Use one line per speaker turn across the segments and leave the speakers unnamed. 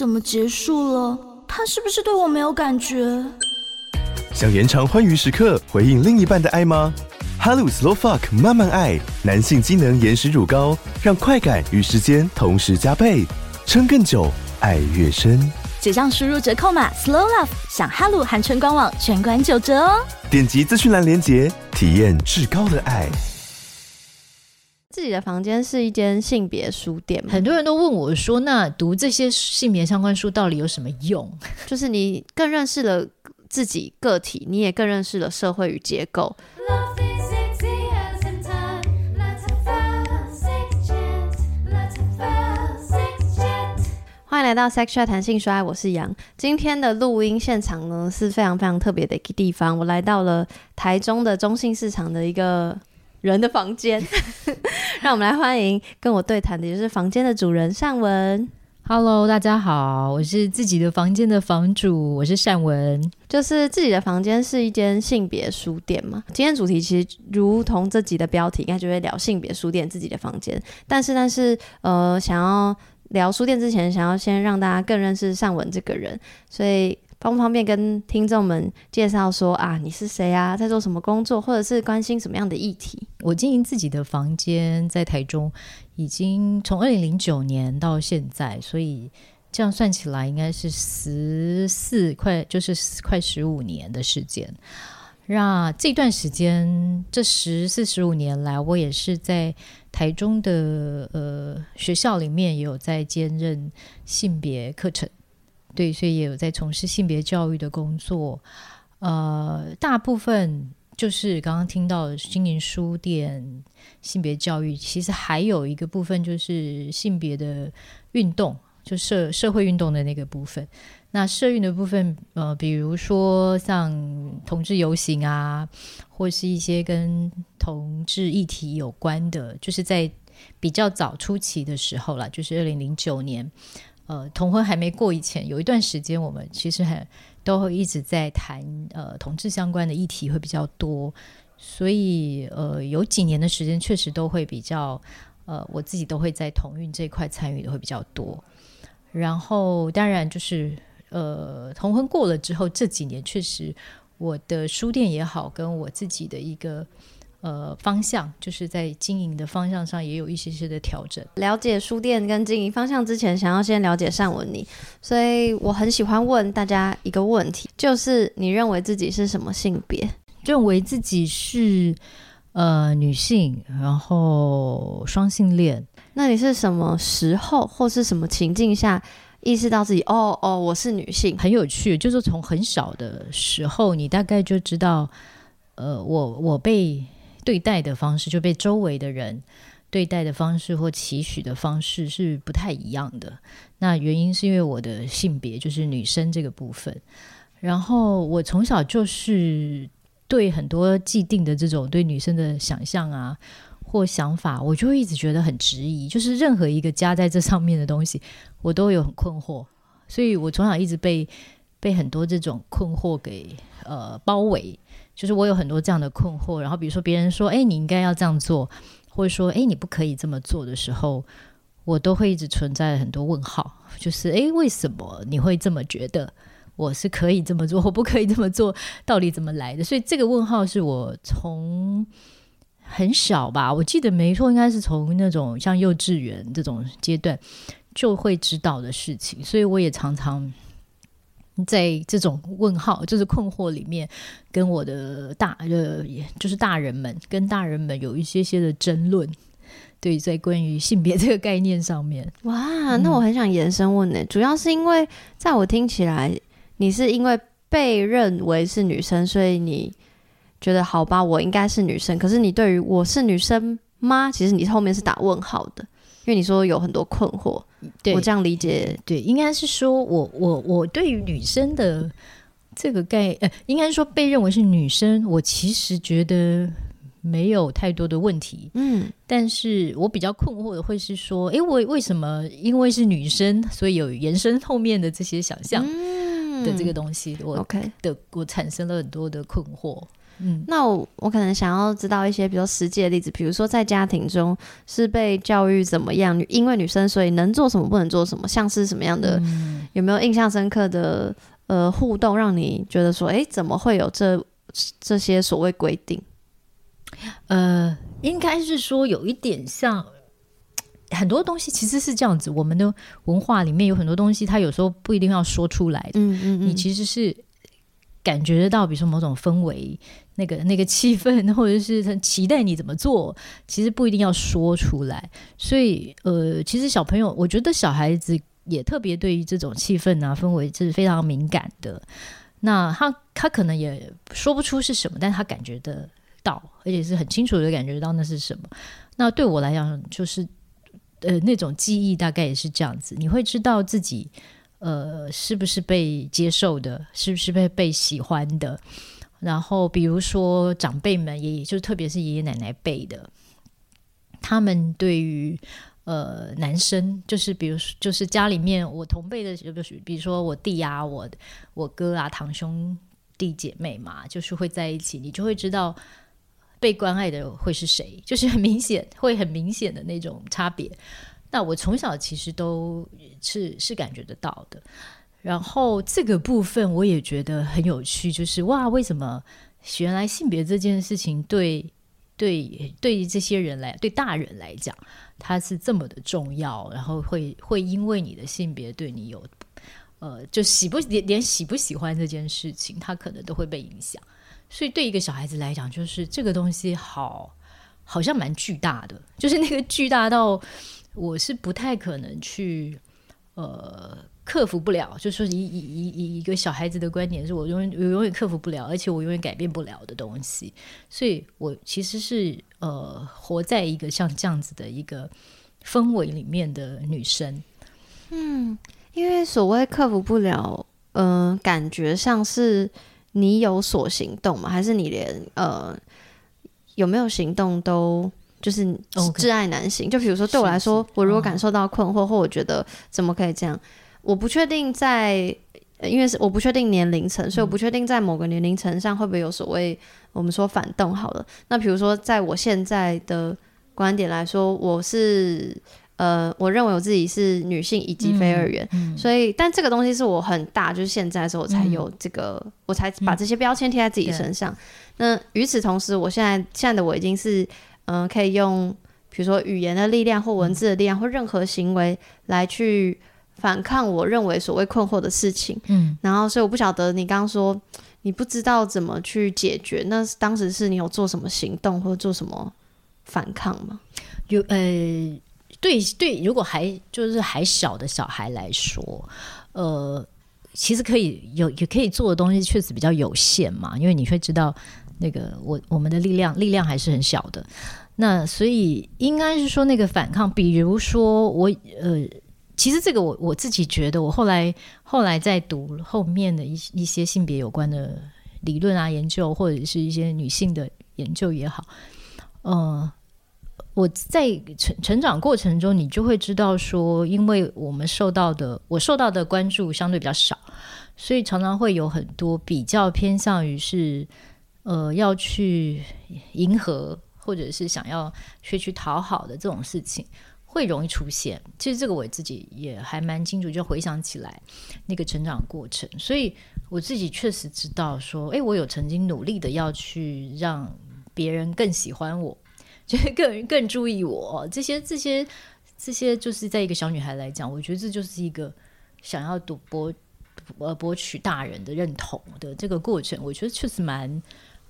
怎么结束了？他是不是对我没有感觉？
想延长欢愉时刻，回应另一半的爱吗？哈鲁 Slow Fuck 慢慢爱男性机能延时乳膏，让快感与时间同时加倍，撑更久，爱越深。
结账输入折扣码 Slow Love， 享哈鲁含春官网全馆9折哦！
点击资讯栏连结，体验至高的爱。
自己的房间是一间性别书店吗？
很多人都问我说，那读这些性别相关书到底有什么用？
就是你更认识了自己个体，你也更认识了社会与结构。欢迎来到 Sex Chat 谈性说爱，我是杨。今天的录音现场呢是非常非常特别的一个地方，我来到了台中的中信市场的一个人的房间让我们来欢迎跟我对谈的，也就是房间的主人善文。
Hello， 大家好，我是自己的房间的房主，我是善文。
就是自己的房间是一间性别书店嘛。今天主题其实如同这集的标题，应该就会聊性别书店自己的房间。但是想要聊书店之前，想要先让大家更认识善文这个人，所以方不方便跟听众们介绍说啊，你是谁啊，在做什么工作，或者是关心什么样的议题？
我经营自己的房间在台中已经从2009年到现在，所以这样算起来应该是快15年的时间。那这段时间，这14-15年来，我也是在台中的学校里面也有在兼任性别课程，对，所以也有在从事性别教育的工作。大部分就是刚刚听到的经营书店、性别教育，其实还有一个部分就是性别的运动，就社会运动的那个部分。那社运的部分，比如说像同志游行啊，或是一些跟同志议题有关的，就是在比较早初期的时候啦，就是2009年，同婚还没过以前，有一段时间我们其实都会一直在谈同志相关的议题会比较多，所以有几年的时间确实都会比较我自己都会在同运这一块参与的会比较多。然后当然就是同婚过了之后，这几年确实我的书店也好，跟我自己的一个方向，就是在经营的方向上也有一些的调整。
了解书店跟经营方向之前，想要先了解善文你，所以我很喜欢问大家一个问题，就是你认为自己是什么性别？
认为自己是女性，然后双性恋。
那你是什么时候或是什么情境下意识到自己我是女性？
很有趣，就是从很小的时候，你大概就知道我被对待的方式，就被周围的人对待的方式或期许的方式是不太一样的。那原因是因为我的性别就是女生这个部分，然后我从小就是对很多既定的这种对女生的想象啊或想法，我就会一直觉得很质疑，就是任何一个加在这上面的东西我都有很困惑，所以我从小一直被很多这种困惑给包围，就是我有很多这样的困惑。然后比如说别人说你应该要这样做，或者说你不可以这么做的时候，我都会一直存在很多问号，就是为什么你会这么觉得我是可以这么做或不可以这么做，到底怎么来的？所以这个问号是我从很小吧，我记得没错，应该是从那种像幼稚园这种阶段就会知道的事情，所以我也常常在这种问号就是困惑里面跟我的就是大人们有一些的争论，对，在关于性别这个概念上面。
哇，那我很想延伸问主要是因为在我听起来你是因为被认为是女生，所以你觉得好吧，我应该是女生，可是你对于我是女生吗，其实你后面是打问号的，因为你说有很多困惑。对，我这样理解。
对，应该是说我对于女生的这个应该说被认为是女生，我其实觉得没有太多的问题。但是我比较困惑的会是说我为什么因为是女生所以有延伸后面的这些想象的这个东西，我产生了很多的困惑。
那我可能想要知道一些比如说实际的例子，比如说在家庭中是被教育怎么样，因为女生所以能做什么不能做什么，像是什么样的，有没有印象深刻的互动让你觉得说怎么会有这些所谓规定？
应该是说有一点像很多东西其实是这样子，我们的文化里面有很多东西它有时候不一定要说出来的，你其实是感觉得到，比如说某种氛围，那个气氛，或者是他期待你怎么做，其实不一定要说出来。所以其实小朋友，我觉得小孩子也特别对于这种气氛啊氛围是非常敏感的。那他可能也说不出是什么，但他感觉得到，而且是很清楚的感觉到那是什么。那对我来讲，就是那种记忆大概也是这样子，你会知道自己是不是被接受的，是不是被喜欢的。然后比如说长辈们，也就特别是爷爷奶奶辈的，他们对于男生，就是比如就是家里面我同辈的，比如说我弟啊，我哥啊，堂兄弟姐妹嘛，就是会在一起，你就会知道被关爱的会是谁，就是会很明显的那种差别。那我从小其实都是感觉得到的。然后这个部分我也觉得很有趣，就是哇，为什么原来性别这件事情对这些人对大人来讲，它是这么的重要，然后会因为你的性别对你有就连喜不喜欢这件事情，它可能都会被影响。所以对一个小孩子来讲，就是这个东西好像蛮巨大的，就是那个巨大到我是不太可能去克服不了，就是以一个小孩子的观点，是我永远克服不了，而且我永远改变不了的东西。所以我其实是活在一个像这样子的一个氛围里面的女生。
因为所谓克服不了，感觉上是你有所行动吗？还是你连有没有行动都就是挚爱难行？就比如说对我来说，我如果感受到困惑，或我觉得怎么可以这样，我不确定因为我不确定年龄层，所以我不确定在某个年龄层上会不会有所谓我们说反动好了。那比如说在我现在的观点来说，我认为我自己是女性以及非二元，所以但这个东西是我很大，就是现在的时候我才有这个，我才把这些标签贴在自己身上。那与此同时，我现在的我已经是可以用比如说语言的力量或文字的力量或任何行为来去反抗我认为所谓困惑的事情。然后所以我不晓得你刚刚说你不知道怎么去解决，那当时是你有做什么行动或做什么反抗吗？
对，如果还小的小孩来说，其实也可以做的东西确实比较有限嘛，因为你会知道那个我们的力量还是很小的。那所以应该是说那个反抗，比如说其实这个我自己觉得，我后来在读后面的一些性别有关的理论啊研究，或者是一些女性的研究也好，我在成长过程中，你就会知道说，因为我受到的关注相对比较少，所以常常会有很多比较偏向于是要去迎合，或者是想要去讨好的这种事情会容易出现。其实这个我自己也还蛮清楚，就回想起来那个成长过程，所以我自己确实知道说，我有曾经努力的要去让别人更喜欢我，就是更注意我，这些就是在一个小女孩来讲，我觉得这就是一个想要博取大人的认同的这个过程。我觉得确实蛮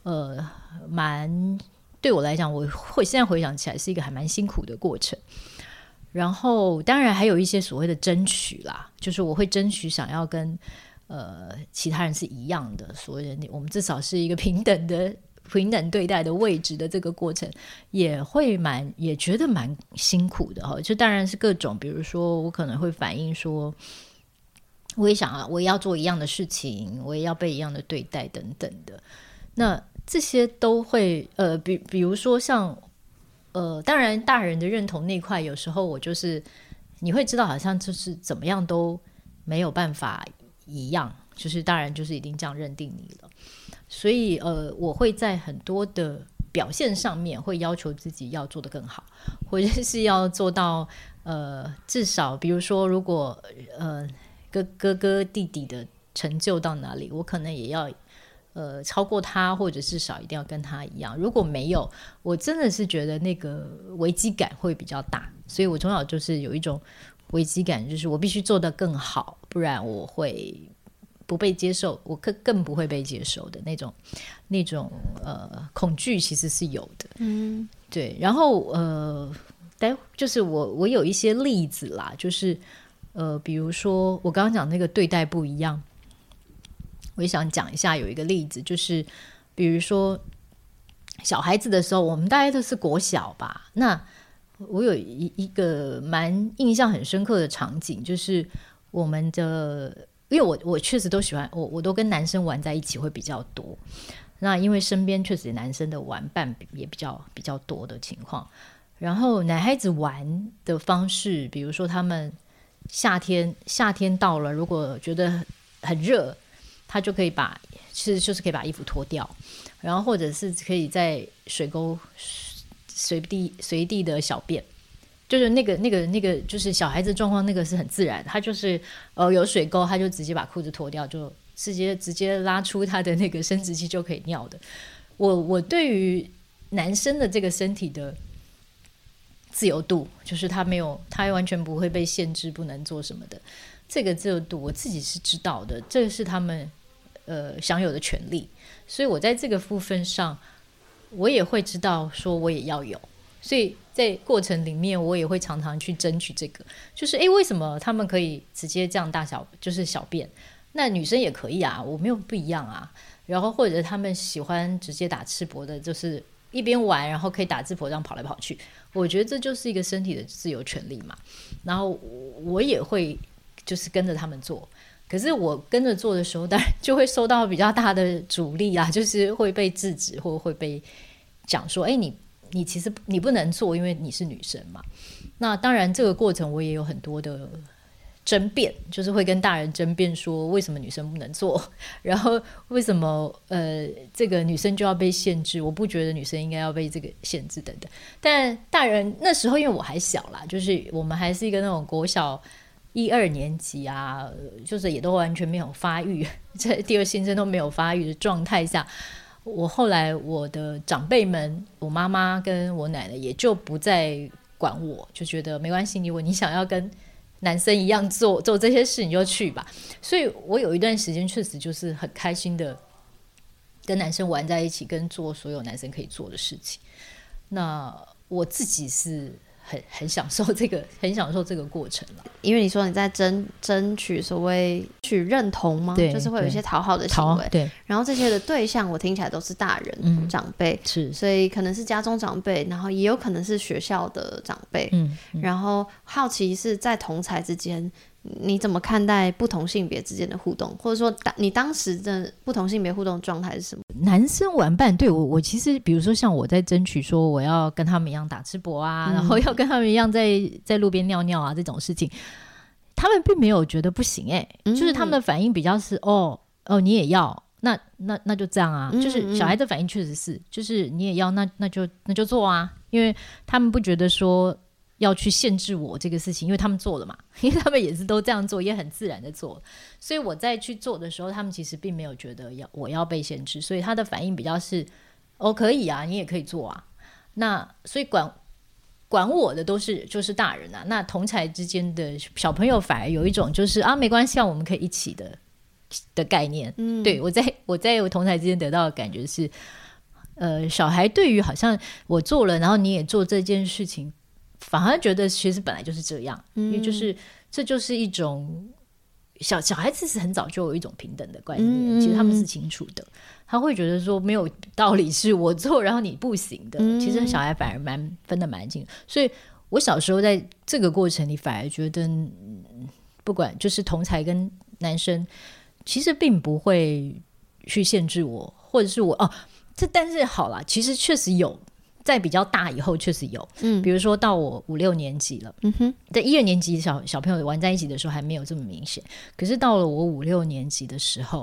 对我来讲，现在回想起来是一个还蛮辛苦的过程。然后当然还有一些所谓的争取啦，就是我会争取想要跟其他人是一样的，所谓的我们至少是一个平等对待的位置的这个过程，也觉得蛮辛苦的。就当然是各种，比如说我可能会反映说，我也要做一样的事情，我也要被一样的对待等等的。那这些都会比如说像当然大人的认同那块，有时候我就是你会知道好像就是怎么样都没有办法一样，就是大人就是一定这样认定你了。 所以我会在很多的表现上面会要求自己要做得更好，或者是要做到至少比如说如果哥哥弟弟的成就到哪里，我可能也要超过他，或者至少一定要跟他一样。如果没有，我真的是觉得那个危机感会比较大，所以我从小就是有一种危机感，就是我必须做得更好，不然我会不被接受，我更不会被接受的那种恐惧其实是有的。对。然后就是我有一些例子啦，就是比如说我刚刚讲那个对待不一样，我也想讲一下。有一个例子就是比如说小孩子的时候，我们大概都是国小吧，那我有一个蛮印象很深刻的场景，就是我们的，因为我确实都喜欢我都跟男生玩在一起会比较多，那因为身边确实男生的玩伴也比较多的情况，然后男孩子玩的方式，比如说他们夏天到了，如果觉得很热，他就可以其实就是可以把衣服脱掉，然后或者是可以在水沟随地的小便，就是那个就是小孩子状况，那个是很自然，他就是有水沟，他就直接把裤子脱掉，就直接拉出他的那个生殖器就可以尿的。我对于男生的这个身体的自由度，就是他完全不会被限制不能做什么的，这个自由度我自己是知道的，这个是他们享有的权利，所以我在这个部分上我也会知道说我也要有，所以在过程里面我也会常常去争取这个，就是为什么他们可以直接这样大小就是小便，那女生也可以啊，我没有不一样啊。然后或者他们喜欢直接打赤膊的，就是一边玩然后可以打赤膊这样跑来跑去，我觉得这就是一个身体的自由权利嘛。然后我也会就是跟着他们做，可是我跟着做的时候当然就会受到比较大的阻力啦，就是会被制止或会被讲说你其实你不能做，因为你是女生嘛。那当然这个过程我也有很多的争辩，就是会跟大人争辩说为什么女生不能做，然后为什么这个女生就要被限制，我不觉得女生应该要被这个限制等等。但大人那时候因为我还小啦，就是我们还是一个那种国小1、2年级啊，就是也都完全没有发育，在第二性征都没有发育的状态下，我后来我的长辈们，我妈妈跟我奶奶也就不再管我，就觉得没关系，如果你想要跟男生一样做这些事你就去吧。所以我有一段时间确实就是很开心的跟男生玩在一起，跟做所有男生可以做的事情。那我自己是很享受这个过程了。
因为你说你在争取所谓去认同吗？
对，
就是会有一些讨好的行为，
对。
然后这些的对象我听起来都是大人、长辈，
是，
所以可能是家中长辈，然后也有可能是学校的长辈。然后好奇是在同侪之间，你怎么看待不同性别之间的互动，或者说你当时的不同性别互动的状态是什么？
男生玩伴，对，我其实比如说像我在争取说我要跟他们一样打赤膊啊，然后要跟他们一样在路边尿尿啊这种事情，他们并没有觉得不行就是他们的反应比较是哦你也要，那就这样啊，就是小孩的反应确实是就是你也要，那就做啊，因为他们不觉得说要去限制我这个事情，因为他们做了嘛，因为他们也是都这样做，也很自然的做，所以我在去做的时候他们其实并没有觉得我要被限制，所以他的反应比较是可以啊，你也可以做啊。那所以管我的就是大人啊，那同侪之间的小朋友反而有一种就是没关系啊，我们可以一起的概念。对，我在同侪之间得到的感觉是小孩对于好像我做了然后你也做这件事情，反而觉得其实本来就是这样，因为这就是一种小孩子是很早就有一种平等的观念，其实他们是清楚的，他会觉得说没有道理是我做然后你不行的，其实小孩反而分得蛮近，所以我小时候在这个过程里反而觉得不管就是同侪跟男生其实并不会去限制我，或者是我但是好啦，其实确实有在比较大以后确实有，比如说到我5、6年级了，在1、2年级小朋友玩在一起的时候还没有这么明显，可是到了我5、6年级的时候，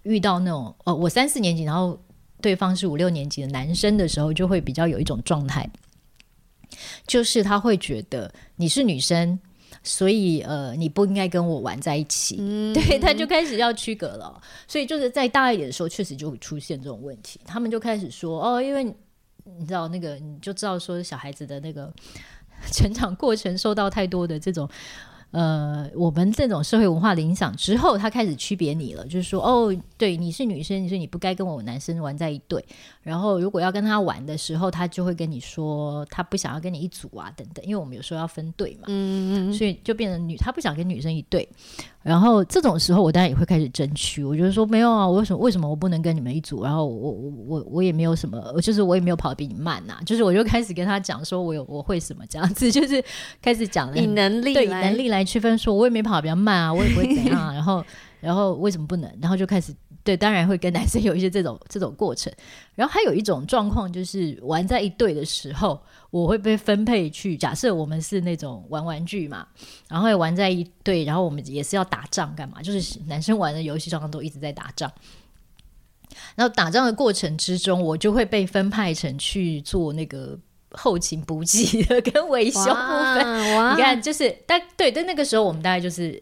遇到那种我3、4年级，然后对方是5、6年级的男生的时候，就会比较有一种状态，就是他会觉得你是女生，所以你不应该跟我玩在一起，对，他就开始要区隔了。所以就是在大一点的时候，确实就会出现这种问题，他们就开始说因为你知道那个，你就知道说小孩子的那个成长过程受到太多的这种我们这种社会文化的影响之后，他开始区别你了，就是说对，你是女生，所以你不该跟我男生玩在一队，然后如果要跟他玩的时候，他就会跟你说他不想要跟你一组啊等等，因为我们有时候要分队嘛，所以就变成他不想跟女生一队。然后这种时候我当然也会开始争取，我就说没有啊，为什么我不能跟你们一组，然后我也没有什么，就是我也没有跑得比你慢啊，就是我就开始跟他讲说我会什么这样子，就是开始讲
以能力
来区分，说我也没跑得比较慢啊，我也不会怎样啊然后为什么不能，然后就开始对，当然会跟男生有一些这种过程。然后还有一种状况就是玩在一队的时候，我会被分配去，假设我们是那种玩玩具嘛，然后会玩在一队，然后我们也是要打仗干嘛，就是男生玩的游戏上都一直在打仗，然后打仗的过程之中，我就会被分派成去做那个后勤补给的跟维修部分。你看就是但那个时候我们大概就是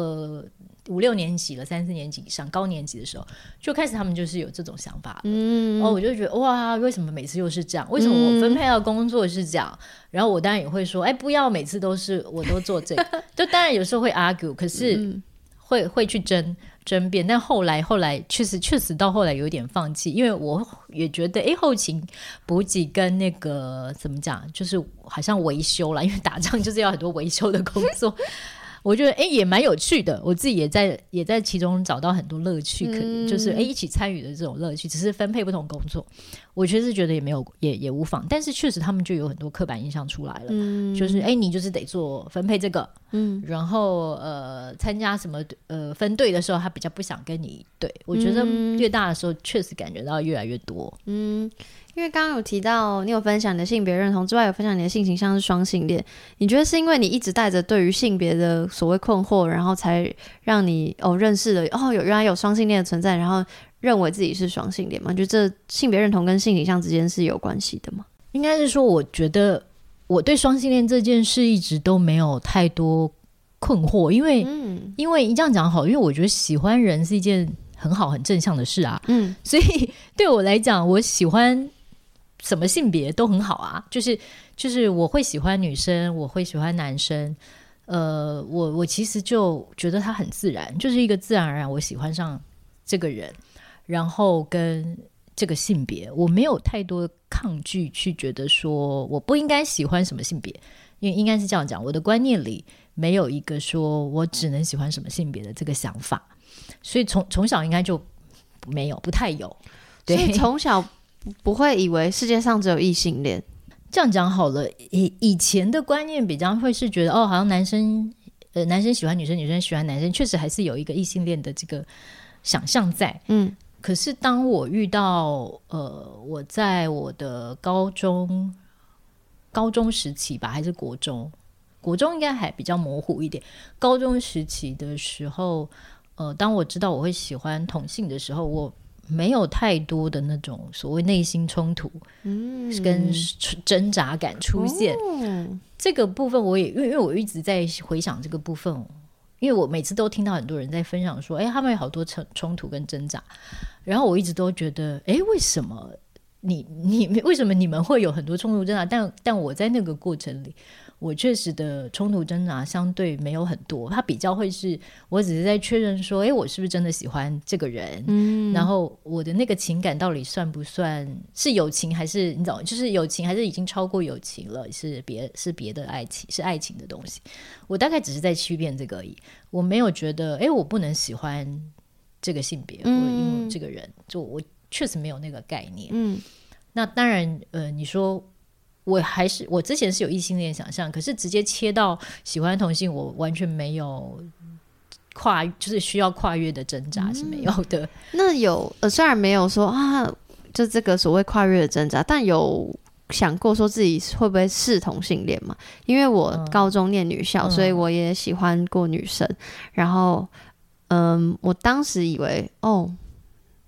5、6年级了，3、4年级以上高年级的时候就开始他们就是有这种想法了。我就觉得哇，为什么每次又是这样，为什么我分配到工作是这样，然后我当然也会说不要每次都是我都做这个就当然有时候会 argue， 可是会去争辩，但后来确实到后来有点放弃，因为我也觉得后勤补给跟那个怎么讲，就是好像维修啦，因为打仗就是要很多维修的工作我觉得也蛮有趣的，我自己也在其中找到很多乐趣，可能就是一起参与的这种乐趣，只是分配不同工作，我确实觉得也无妨，但是确实他们就有很多刻板印象出来了，就是你就是得做分配这个，然后参加什么分队的时候他比较不想跟你对，我觉得越大的时候确实感觉到越来越多。
因为刚刚有提到你有分享你的性别认同之外，有分享你的性倾向是双性恋，你觉得是因为你一直带着对于性别的所谓困惑，然后才让你认识了原来有双性恋的存在，然后认为自己是双性恋吗？你觉得这性别认同跟性倾向之间是有关系的吗？
应该是说我觉得我对双性恋这件事一直都没有太多困惑，因为你这样讲好，因为我觉得喜欢人是一件很好很正向的事啊，所以对我来讲我喜欢什么性别都很好啊，就是我会喜欢女生，我会喜欢男生，我其实就觉得他很自然，就是一个自然而然我喜欢上这个人，然后跟这个性别我没有太多抗拒去觉得说我不应该喜欢什么性别，因为应该是这样讲，我的观念里没有一个说我只能喜欢什么性别的这个想法，所以从小应该就不太有，对，
所以从小不会以为世界上只有异性恋。
这样讲好了，以前的观念比较会是觉得好像男生喜欢女生，女生喜欢男生，确实还是有一个异性恋的这个想象在。可是当我遇到我在我的高中时期吧，还是国中应该还比较模糊一点，高中时期的时候当我知道我会喜欢同性的时候，我没有太多的那种所谓内心冲突跟挣扎感出现，这个部分我也因为我一直在回想这个部分，因为我每次都听到很多人在分享说他们有好多冲突跟挣扎，然后我一直都觉得为什么为什么你们会有很多冲突挣扎，但我在那个过程里我确实的冲突挣扎相对没有很多，它比较会是我只是在确认说我是不是真的喜欢这个人，然后我的那个情感到底算不算是友情，还是你知道就是友情还是已经超过友情了，是别的爱情，是爱情的东西，我大概只是在区辨这个而已，我没有觉得我不能喜欢这个性别，因为这个人就我确实没有那个概念。那当然你说我之前是有异性恋想象，可是直接切到喜欢同性，我完全没有就是需要跨越的挣扎是没有的。
那有虽然没有说就这个所谓跨越的挣扎，但有想过说自己会不会是同性恋嘛？因为我高中念女校，所以我也喜欢过女生，然后我当时以为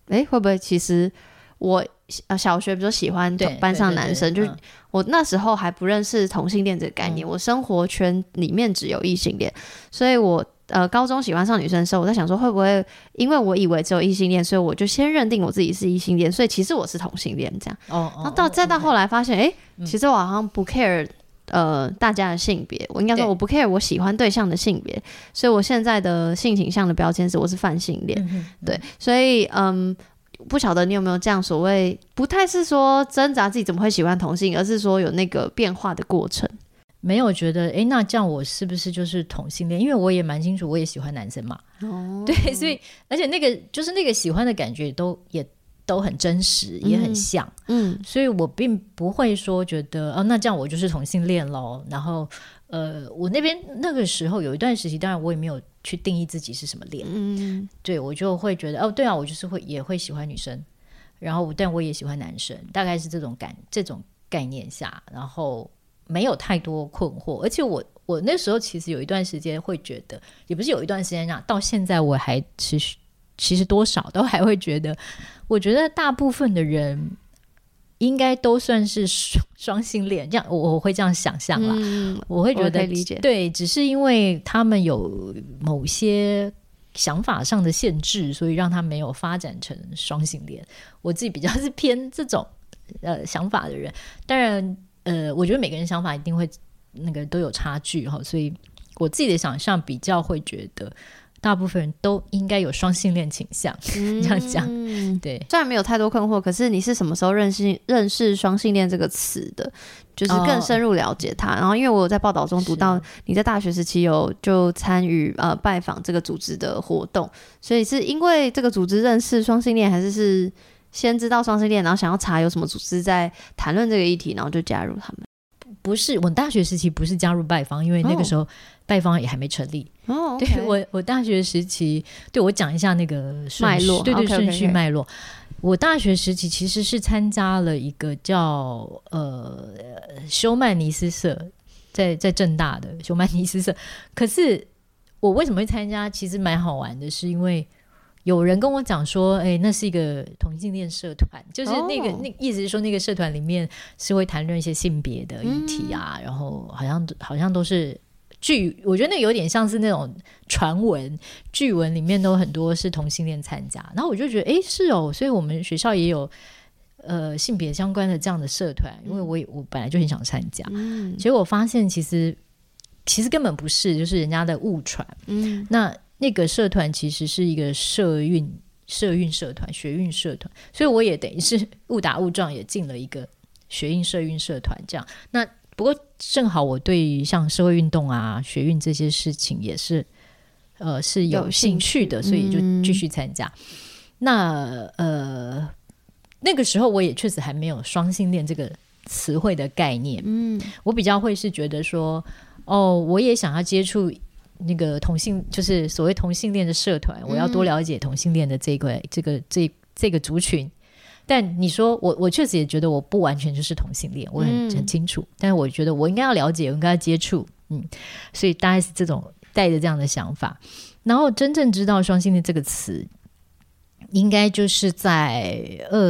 会不会其实我小学比如说喜欢班上男生，就我那时候还不认识同性恋这个概念，我生活圈里面只有异性恋，所以我高中喜欢上女生的时候，我在想说会不会因为我以为只有异性恋，所以我就先认定我自己是异性恋，所以其实我是同性恋这样。然后再到后来发现其实我好像不 care大家的性别，我应该说我不 care 我喜欢对象的性别，所以我现在的性倾向的标签是我是泛性恋。对，所以不晓得你有没有这样所谓不太是说挣扎自己怎么会喜欢同性，而是说有那个变化的过程。
没有觉得那这样我是不是就是同性恋，因为我也蛮清楚我也喜欢男生嘛。对，所以而且那个就是那个喜欢的感觉也都很真实，也很像。所以我并不会说觉得那这样我就是同性恋咯。然后我那个时候有一段时期，当然我也没有去定义自己是什么恋。对，我就会觉得对啊，我就是也会喜欢女生，然后但我也喜欢男生，大概是这种概念下，然后没有太多困惑。而且我那时候其实有一段时间会觉得，也不是有一段时间到现在我还其实多少都还会觉得，我觉得大部分的人应该都算是双性恋，这样我会这样想象啦。我会觉得
我可以理解，
对，只是因为他们有某些想法上的限制，所以让他没有发展成双性恋。我自己比较是偏这种想法的人，当然我觉得每个人想法一定会那个都有差距，所以我自己的想象比较会觉得大部分人都应该有双性恋倾向。这样讲，对。
虽然没有太多困惑，可是你是什么时候认识双性恋这个词的？就是更深入了解它。然后因为我有在报道中读到你在大学时期有就参与拜访这个组织的活动，所以是因为这个组织认识双性恋，还是先知道双性恋，然后想要查有什么组织在谈论这个议题，然后就加入他们？
不是，我大学时期不是加入拜访，因为那个时候拜访也还没成立。
okay。
对，我大学时期，对，我讲一下那个
脉络，
对对，
okay，
顺序脉络。我大学时期其实是参加了一个叫休曼尼斯社，在政大的休曼尼斯社。可是我为什么会参加，其实蛮好玩的，是因为有人跟我讲说那是一个同性恋社团，就是那意思是说那个社团里面是会谈论一些性别的议题啊，然后好像都是我觉得那有点像是那种传闻剧文里面都很多是同性恋参加，然后我就觉得是哦，所以我们学校也有性别相关的这样的社团，因为我本来就很想参加。结果我发现其实根本不是，就是人家的误传。那个社团其实是一个社运社团，学运社团，所以我也等于是误打误撞也进了一个学运社运社团这样。那不过正好我对于像社会运动啊、学运这些事情也是是有兴趣的，所以就继续参加。那那个时候我也确实还没有双性恋这个词汇的概念。我比较会是觉得说我也想要接触那个就是所谓同性恋的社团，我要多了解同性恋的这个族群。但你说我确实也觉得我不完全就是同性恋，我很清楚，但是我觉得我应该要了解，我应该要接触。所以大概是这种带着这样的想法。然后真正知道双性恋这个词应该就是在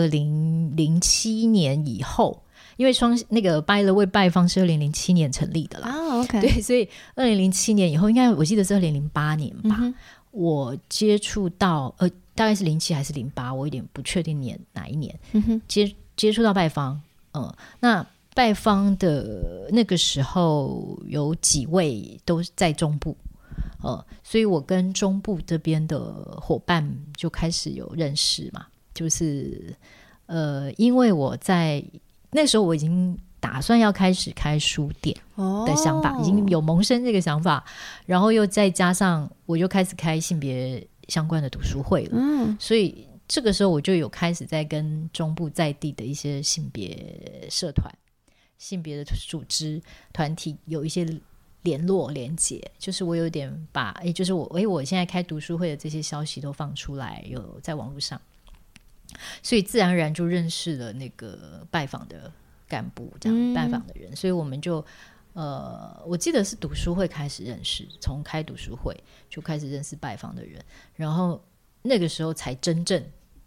2007年以后，因为那个 By the Way 拜访是2007年成立的啦。
OK。
对，所以2007年以后，应该我记得是2008年吧。我接触到大概是07还是08，我有点不确定哪一年。接触到拜访。那拜访的那个时候有几位都在中部。所以我跟中部这边的伙伴就开始有认识嘛，就是因为我在那时候我已经打算要开始开书店的想法，已经有萌生这个想法，然后又再加上我就开始开性别相关的读书会了。所以这个时候我就有开始在跟中部在地的一些性别社团、性别的组织团体有一些联络连结，就是我有点把就是我现在开读书会的这些消息都放出来，有在网络上，所以自然而然就认识了那个拜访的干部，这样拜访的人。所以我们就我记得是读书会开始认识，从开读书会就开始认识拜访的人，然后那个时候才真正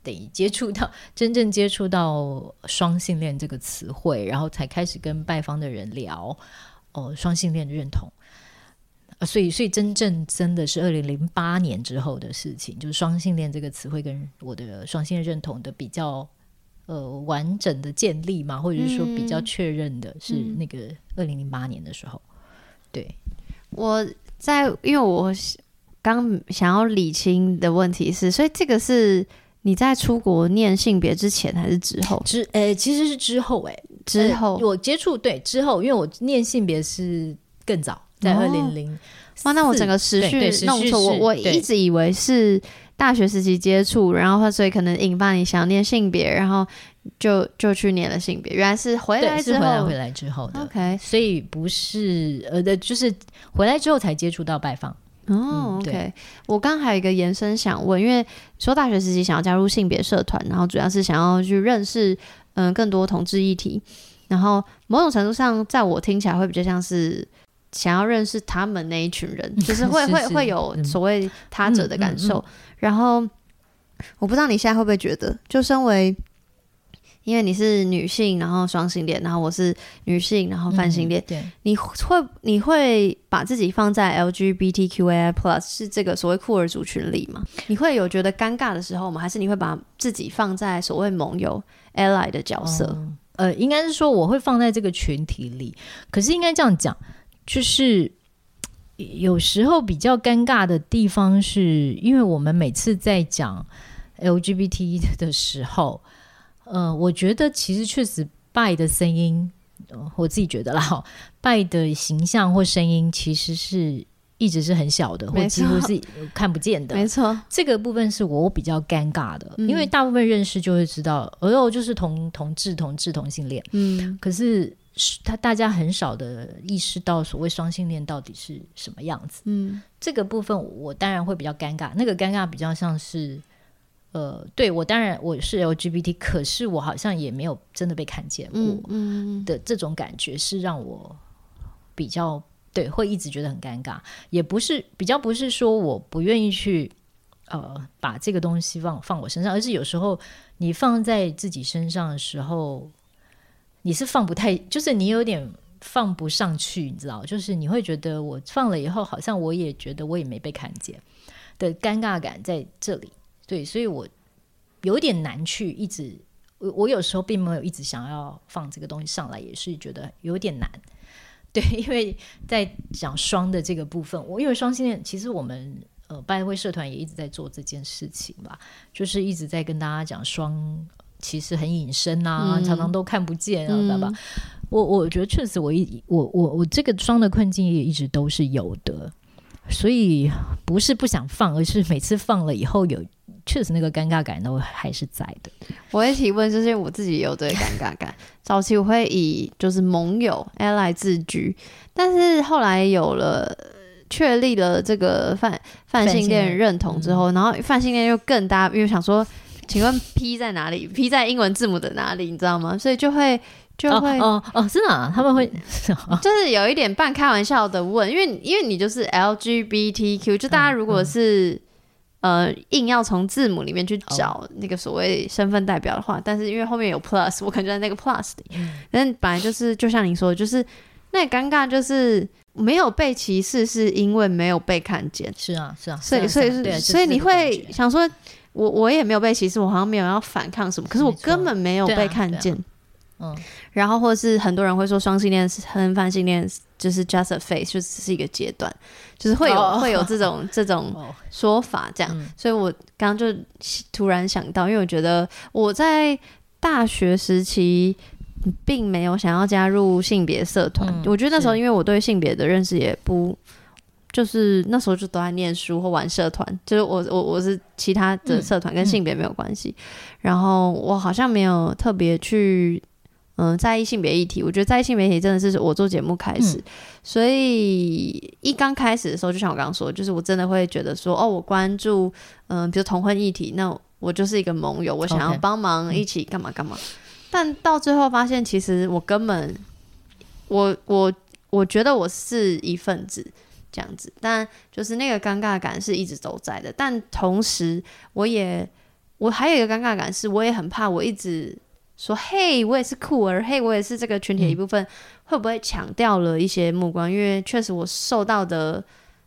得真正接触到双性恋这个词汇，然后才开始跟拜方的人聊双性恋的认同。所以真的是2008年之后的事情，就是双性恋这个词汇跟我的双性恋认同的比较完整的建立嘛，或者是说比较确认的是那个2008年的时候。对，
因为我刚想要理清的问题是，所以这个是你在出国念性别之前还是之后？
其实是之后
之后
我接触对之后，因为我念性别是更早，在2004。
哇，那我整个时序弄错，我一直以为是大学时期接触，然后所以可能引发你想念性别，然后就去念了性别，原来是回来之后，
回来之后的。
OK，
所以不是就是回来之后才接触到拜访。
OK， 我刚还有一个延伸想问，因为说大学时期想要加入性别社团，然后主要是想要去认识更多同志议题，然后某种程度上在我听起来会比较像是想要认识他们那一群人，就是会有所谓他者的感受。然后我不知道你现在会不会觉得，就身为因为你是女性，然后双性恋，然后我是女性，然后泛性恋，
对，
你会把自己放在 LGBTQAI+ 是这个所谓酷儿族群里吗？你会有觉得尴尬的时候吗？还是你会把自己放在所谓盟友 ally 的角色？
应该是说我会放在这个群体里，可是应该这样讲，就是有时候比较尴尬的地方是因为我们每次在讲 LGBT 的时候，我觉得其实确实拜的声音，我自己觉得啦，拜的形象或声音其实是一直是很小的，或几乎是看不见的。
没错，
这个部分是我比较尴尬的，因为大部分认识就会知道，就是同志同性恋，可是大家很少的意识到所谓双性恋到底是什么样子。这个部分我当然会比较尴尬，那个尴尬比较像是对，我当然我是 LGBT， 可是我好像也没有真的被看见过的这种感觉，是让我比较对会一直觉得很尴尬，也不是比较不是说我不愿意去把这个东西放我身上，而是有时候你放在自己身上的时候，你是放不太，就是你有点放不上去，你知道，就是你会觉得我放了以后，好像我也觉得我也没被看见的尴尬感在这里。对，所以我有点难去一直，我有时候并没有一直想要放这个东西上来，也是觉得有点难。对，因为在讲双的这个部分，因为双性恋，其实我们拜会社团也一直在做这件事情吧，就是一直在跟大家讲双其实很隐身啊，常常都看不见啊，爸爸。我觉得确实我这个双的困境也一直都是有的，所以不是不想放，而是每次放了以后确实那个尴尬感都还是在的。
我会提问，就是因为我自己也有这个尴尬感。早期我会以就是盟友 ally 自居，但是后来有了确立了这个泛性恋认同之后，然后泛性恋又更大，因为想说，请问 P 在哪里 ？P 在英文字母的哪里？你知道吗？所以就会真
的啊，他们会
就是有一点半开玩笑的问，因为你就是 LGBTQ， 就大家如果是。硬要从字母里面去找那个所谓身份代表的话，但是因为后面有 plus， 我可能就在那个 plus 里。但本来就是就像你说的，就是那个尴尬，就是没有被歧视，是因为没有被看见。
是啊，
所以你会想说，我也没有被歧视，我好像没有要反抗什么，可是我根本没有被看见。然后或者是很多人会说双性恋和泛性恋就是 just a phase， 就只是一个阶段，就是会有这种说法这样。所以我刚刚就突然想到，因为我觉得我在大学时期并没有想要加入性别社团，我觉得那时候因为我对性别的认识也不。就是那时候就都在念书或玩社团，就是我是其他的社团跟性别没有关系，然后我好像没有特别去在意性别议题。我觉得在意性别议题真的是我做节目开始，所以一刚开始的时候，就像我刚刚说，就是我真的会觉得说，我关注比如同婚议题，那我就是一个盟友，我想要帮忙一起干嘛干嘛。但到最后发现，其实我根本我觉得我是一份子。这样子，但就是那个尴尬感是一直都在的，但同时我也我还有一个尴尬感是，我也很怕我一直说嘿我也是酷儿，嘿我也是这个群体的一部分，会不会抢掉了一些目光？因为确实我受到的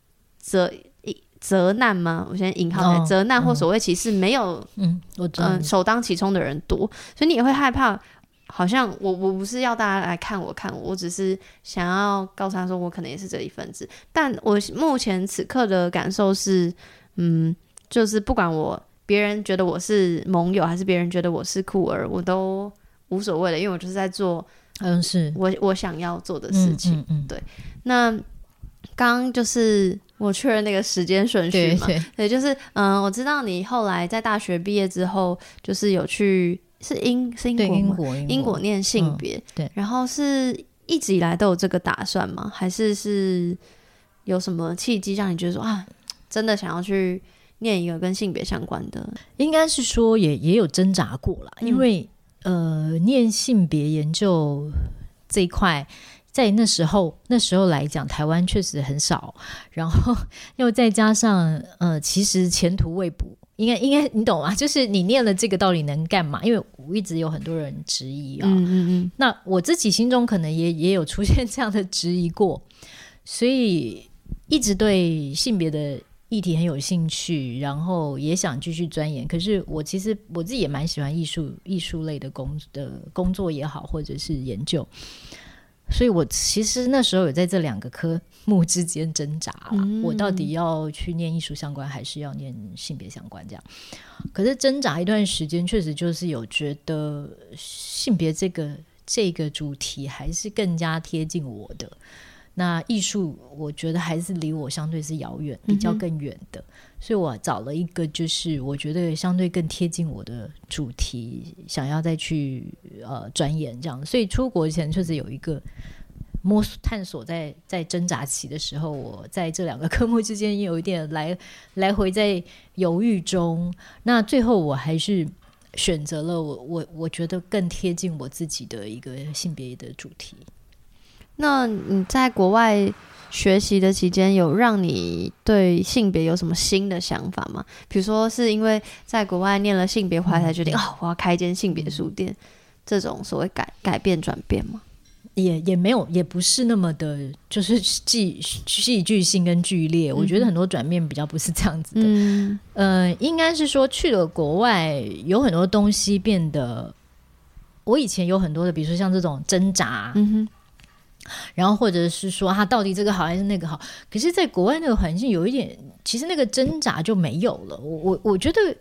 责难吗？我先引号责难或所谓歧视没有首当其冲的人多，所以你也会害怕，好像我不是要大家来看我，我只是想要告诉他说我可能也是这一份子。但我目前此刻的感受是就是不管别人觉得我是盟友还是别人觉得我是酷儿，我都无所谓了，因为我就是在做
是
我想要做的事情。对，那刚刚就是我确认那个时间顺序嘛，对，就是我知道你后来在大学毕业之后，就是有去是英国念性别，
对，
然后是一直以来都有这个打算吗？还是有什么契机让你觉得说啊，真的想要去念一个跟性别相关的？
应该是说也有挣扎过啦，因为念性别研究这一块。在那时候来讲，台湾确实很少，然后又再加上其实前途未卜，应该你懂吗？就是你念了这个到底能干嘛？因为我一直有很多人质疑啊，那我自己心中可能也有出现这样的质疑过，所以一直对性别的议题很有兴趣，然后也想继续钻研。可是其实我自己也蛮喜欢艺术类的工作也好，或者是研究。所以我其实那时候有在这两个科目之间挣扎啦，我到底要去念艺术相关还是要念性别相关这样。可是挣扎一段时间，确实就是有觉得性别这个主题还是更加贴近我的，那艺术我觉得还是离我相对是遥远，比较更远的，所以我找了一个就是我觉得相对更贴近我的主题，想要再去钻研这样。所以出国前确实有一个探索在挣扎期的时候，我在这两个科目之间也有一点来回在犹豫中，那最后我还是选择了我觉得更贴近我自己的一个性别的主题。
那你在国外学习的期间，有让你对性别有什么新的想法吗？比如说是因为在国外念了性别回来才决定我要开一间性别书店，这种所谓改变转变吗？
也没有，也不是那么的就是戏剧性跟剧烈，我觉得很多转变比较不是这样子的。应该是说去了国外有很多东西变得，我以前有很多的比如说像这种挣扎，然后或者是说他到底这个好还是那个好，可是在国外那个环境有一点，其实那个挣扎就没有了。我觉得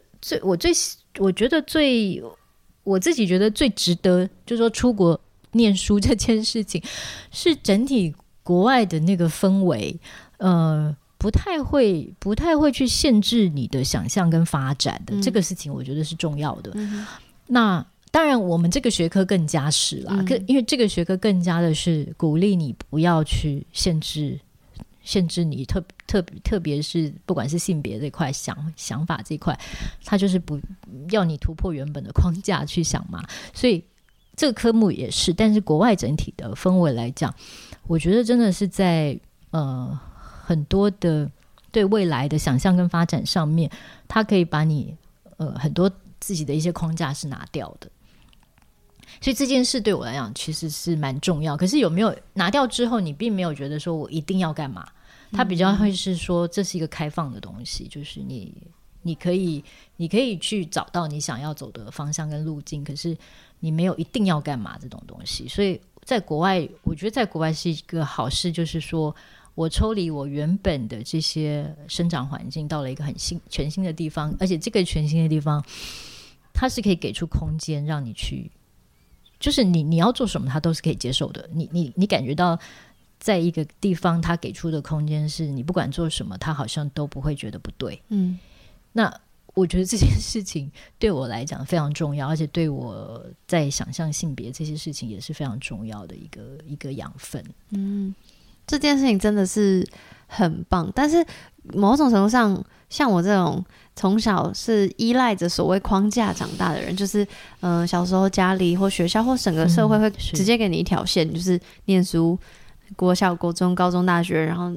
我自己觉得最值得就是说出国念书这件事情，是整体国外的那个氛围不太会去限制你的想象跟发展的，这个事情我觉得是重要的。那当然我们这个学科更加是啦，因为这个学科更加的是鼓励你不要去限制你特别是不管是性别这块想法这块，它就是不要你突破原本的框架去想嘛。所以这个科目也是，但是国外整体的氛围来讲，我觉得真的是在很多的对未来的想象跟发展上面，它可以把你很多自己的一些框架是拿掉的。所以这件事对我来讲其实是蛮重要，可是有没有拿掉之后你并没有觉得说我一定要干嘛，它比较会是说这是一个开放的东西，就是你可以去找到你想要走的方向跟路径，可是你没有一定要干嘛这种东西。所以在国外，我觉得在国外是一个好事，就是说我抽离我原本的这些生长环境，到了一个全新的地方，而且这个全新的地方它是可以给出空间让你去，就是你要做什么它都是可以接受的。你感觉到在一个地方它给出的空间是你不管做什么它好像都不会觉得不对。那我觉得这件事情对我来讲非常重要，而且对我在想象性别这些事情也是非常重要的一个养分。
这件事情真的是很棒，但是某种程度上像我这种从小是依赖着所谓框架长大的人，就是小时候家里或学校或整个社会会直接给你一条线，就是念书国小国中高中大学，然后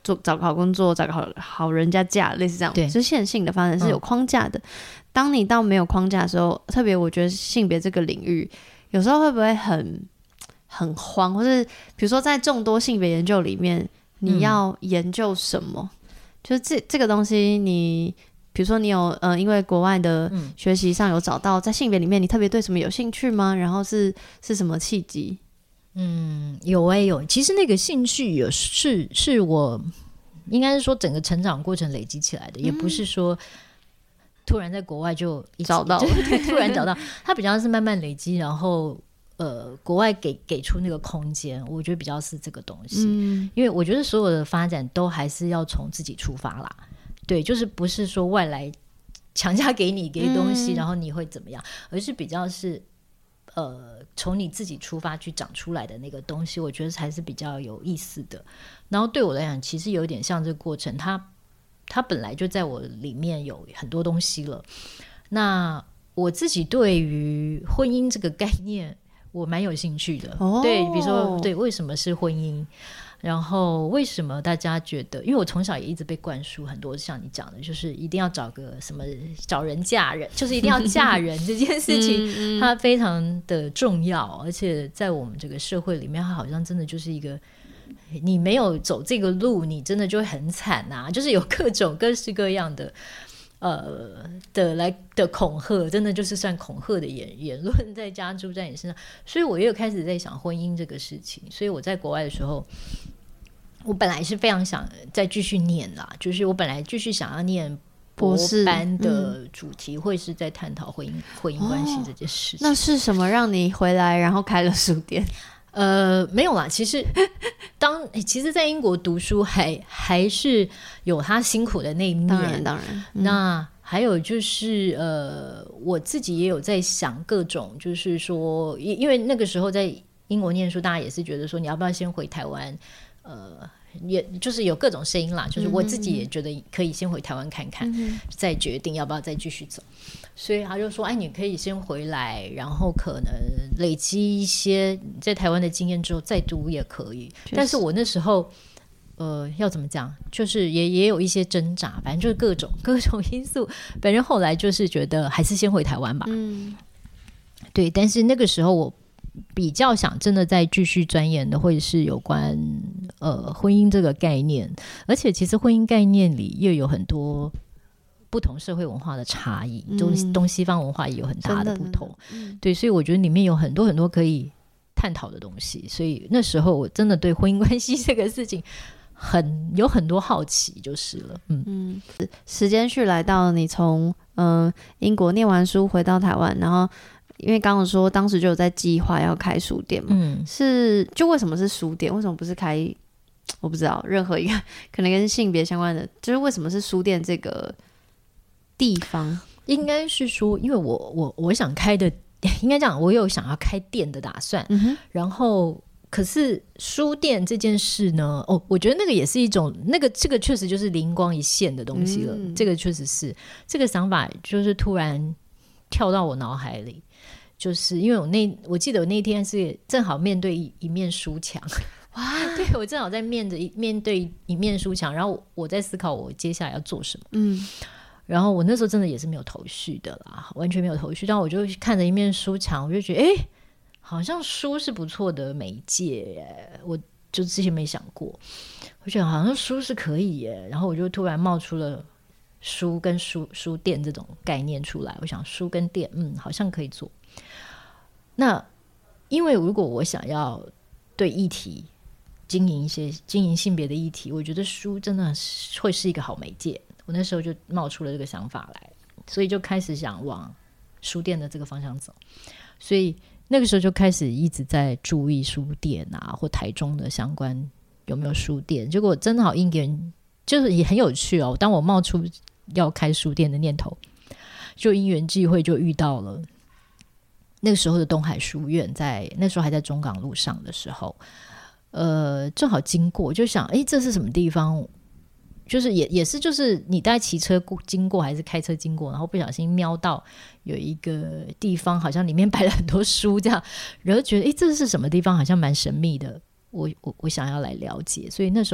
找个好工作，找个好人家嫁，类似这样，
对，
是线性的发展，是有框架的。当你到没有框架的时候，特别我觉得性别这个领域，有时候会不会很慌，或是比如说在众多性别研究里面，你要研究什么？就是这个东西你。比如说你有因为国外的学习上有找到在性别里面你特别对什么有兴趣吗？然后是什么契机？
有其实那个兴趣是我应该是说整个成长过程累积起来的，也不是说突然在国外就
找到了
突然找到，它比较是慢慢累积，然后国外给出那个空间，我觉得比较是这个东西。因为我觉得所有的发展都还是要从自己出发啦。对，就是不是说外来强加给你东西，然后你会怎么样，而是比较是从你自己出发去长出来的那个东西，我觉得才是比较有意思的。然后对我来讲，其实有点像这个过程，它本来就在我里面有很多东西了。那我自己对于婚姻这个概念，我蛮有兴趣的。对，比如说对为什么是婚姻。然后为什么大家觉得，因为我从小也一直被灌输很多像你讲的，就是一定要找个什么找人嫁人，就是一定要嫁人这件事情它非常的重要，而且在我们这个社会里面，它好像真的就是一个你没有走这个路你真的就会很惨啊，就是有各式各样的的恐吓，真的就是算恐吓的言论在加诸在你身上。所以我又开始在想婚姻这个事情。所以我在国外的时候，我本来是非常想再继续念啦，就是我本来继续想要念博班的主题会是在探讨婚姻关系这件事情。
那是什么让你回来然后开了书店？
没有啦，其实在英国读书还是有他辛苦的那一面，
当然
那还有就是我自己也有在想各种，就是说因为那个时候在英国念书，大家也是觉得说你要不要先回台湾，也就是有各种声音啦，就是我自己也觉得可以先回台湾看看，再决定要不要再继续走。所以他就说你可以先回来，然后可能累积一些在台湾的经验之后再读也可以。但是我那时候要怎么讲，就是也有一些挣扎，反正就是各种因素，反正后来就是觉得还是先回台湾吧。对，但是那个时候我比较想真的再继续钻研的会是有关婚姻这个概念，而且其实婚姻概念里又有很多不同社会文化的差异，东西方文化也有很大的不同。对，所以我觉得里面有很多很多可以探讨的东西，所以那时候我真的对婚姻关系这个事情有很多好奇就是了。
时间序来到你从英国念完书回到台湾，然后因为刚刚说当时就有在计划要开书店嘛，就为什么是书店？为什么不是开我不知道任何一个可能跟性别相关的，就是为什么是书店这个地方？
应该是说因为我想开的，应该讲我有想要开店的打算，然后可是书店这件事呢，我觉得那个也是一种这个确实就是灵光一现的东西了。这个确实是这个想法就是突然跳到我脑海里，就是因为我记得我那天是正好面对一面书墙。哇，对，我正好在面对一面书墙，然后我在思考我接下来要做什么。然后我那时候真的也是没有头绪的啦，完全没有头绪，但我就看着一面书墙，我就觉得好像书是不错的媒介耶，我就之前没想过，我觉得好像书是可以耶，然后我就突然冒出了书跟书店这种概念出来，我想书跟店好像可以做。那因为如果我想要对议题经营性别的议题，我觉得书真的会是一个好媒介，我那时候就冒出了这个想法来，所以就开始想往书店的这个方向走，所以那个时候就开始一直在注意书店啊，或台中的相关有没有书店。结果真的好因缘，就是也很有趣哦。当我冒出要开书店的念头，就因缘际会就遇到了那个时候的东海书院，那时候还在中港路上的时候，正好经过，就想这是什么地方？就是也是就是你大概骑车经过还是开车经过，然后不小心瞄到有一个地方好像里面摆了很多书这样，然后觉得这是什么地方，好像蛮神秘的，我想要来了解，所以那时候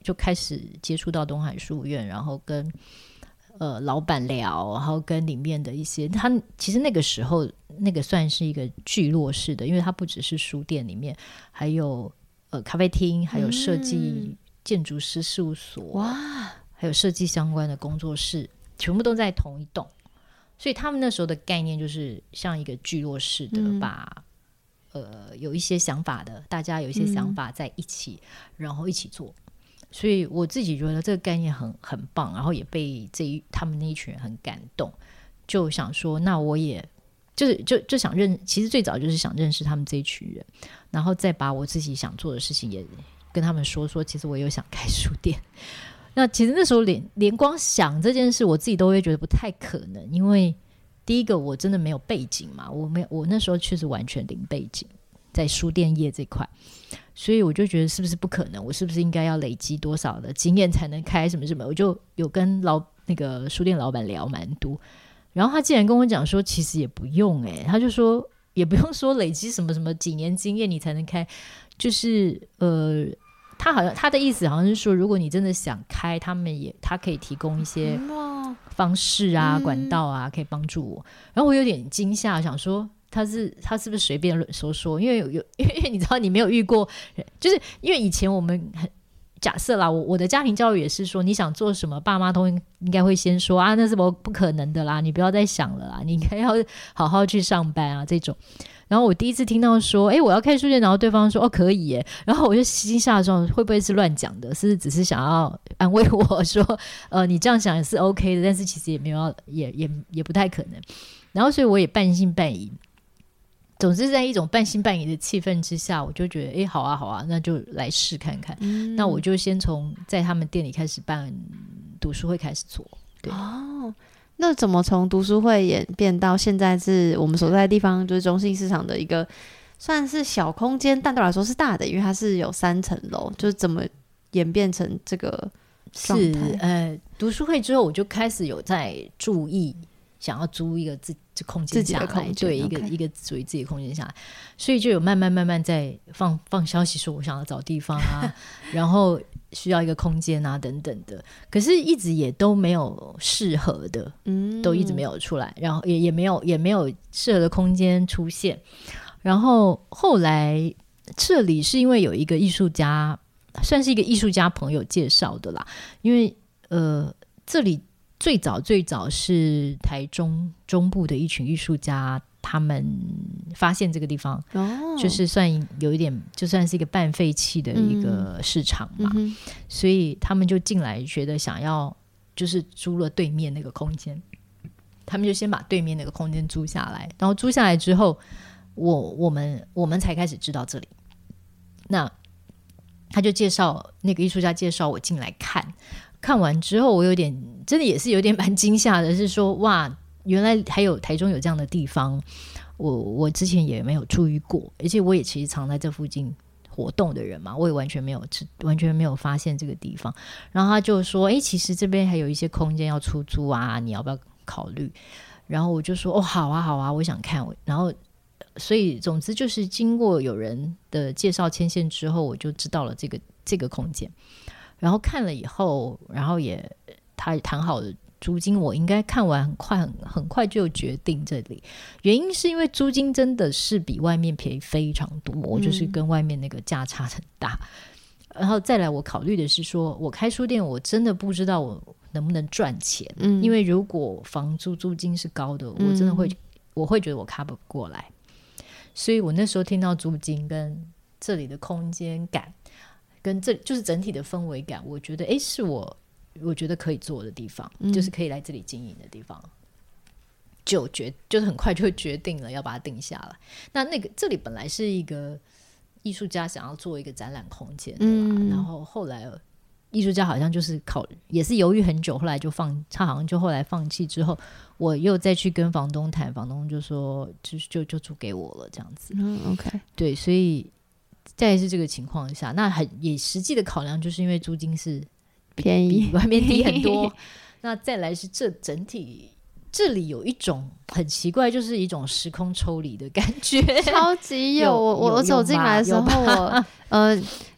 就开始接触到东海书院，然后跟老板聊，然后跟里面的一些，他其实那个时候那个算是一个聚落式的，因为它不只是书店里面，还有咖啡厅，还有设计建筑师事务所，哇，还有设计相关的工作室，全部都在同一栋。所以他们那时候的概念就是像一个聚落式的，把有一些想法的，大家有一些想法在一起，然后一起做。所以我自己觉得这个概念很棒，然后也被他们那一群人很感动，就想说那我也就想其实最早就是想认识他们这一群人，然后再把我自己想做的事情也跟他们说其实我有想开书店。那其实那时候连光想这件事我自己都会觉得不太可能，因为第一个我真的没有背景嘛，我那时候确实完全零背景在书店业这块，所以我就觉得是不是不可能，我是不是应该要累积多少的经验才能开什么什么，我就有跟那个书店老板聊蛮多，然后他竟然跟我讲说其实也不用他就说也不用说累积什么什么几年经验你才能开，就是他的意思好像是说如果你真的想开，他可以提供一些方式啊、管道啊，可以帮助我。然后我有点惊吓，想说他是不是随便说，因为你知道你没有遇过，就是因为以前我们假设啦，我的家庭教育也是说你想做什么爸妈都应该会先说啊那是不可能的啦，你不要再想了啦，你应该要好好去上班啊这种。然后我第一次听到说我要开书店，然后对方说对可以耶，然后我就心下说会不会是乱讲的，是只是想要安慰我说你这样想也是 OK 的，但是其实也没有也不太可能。然后所以我也半信半疑，总之在一种半信半疑的气氛之下，我就觉得好啊那就来试看看。那我就先从在他们店里开始办读书会开始做。对
那怎么从读书会演变到现在是我们所在的地方就是中信市场的一个算是小空间，但对我来说是大的，因为它是有3层楼，就是怎么演变成这个状态？
读书会之后我就开始有在注意想要租一个空间下来，对，一个属于自己的空间下来，所以就有慢慢在放消息说我想要找地方啊然后需要一个空间啊等等的，可是一直也都没有适合的，都一直没有出来，然后也没有适合的空间出现。然后后来这里是因为有一个艺术家，算是一个艺术家朋友介绍的啦，因为这里最早是台中中部的一群艺术家，他们发现这个地方就是算有一点就算是一个半废弃的一个市场嘛，所以他们就进来觉得想要就是租了对面那个空间，他们就先把对面那个空间租下来，然后租下来之后我们才开始知道这里。那他就那个艺术家介绍我进来看完之后，我真的也是有点蛮惊吓的，是说哇原来还有台中有这样的地方，我之前也没有注意过，而且我也其实常在这附近活动的人嘛，我也完全没有发现这个地方。然后他就说其实这边还有一些空间要出租啊，你要不要考虑？然后我就说好啊我想看。然后所以总之就是经过有人的介绍牵线之后，我就知道了这个空间，然后看了以后，然后他谈好的租金，我应该看完很快就决定这里。原因是因为租金真的是比外面便宜非常多，就是跟外面那个价差很大。然后再来我考虑的是说，我开书店我真的不知道我能不能赚钱，因为如果房租金是高的，我真的我会觉得我 cover 不过来。所以我那时候听到租金跟这里的空间感跟就是整体的氛围感，我觉得是我觉得可以做的地方，就是可以来这里经营的地方，就是很快就决定了要把它定下来。那这里本来是一个艺术家想要做一个展览空间的啦，然后后来艺术家好像就是也是犹豫很久，后来他好像就后来放弃之后，我又再去跟房东谈，房东就说就租给我了这样子。
OK， 对，
所以再是这个情况下，那也实际的考量就是因为租金是
便宜，
比外面低很多那再来是整体这里有一种很奇怪，就是一种时空抽离的感觉，
超级有。我走进来的时候，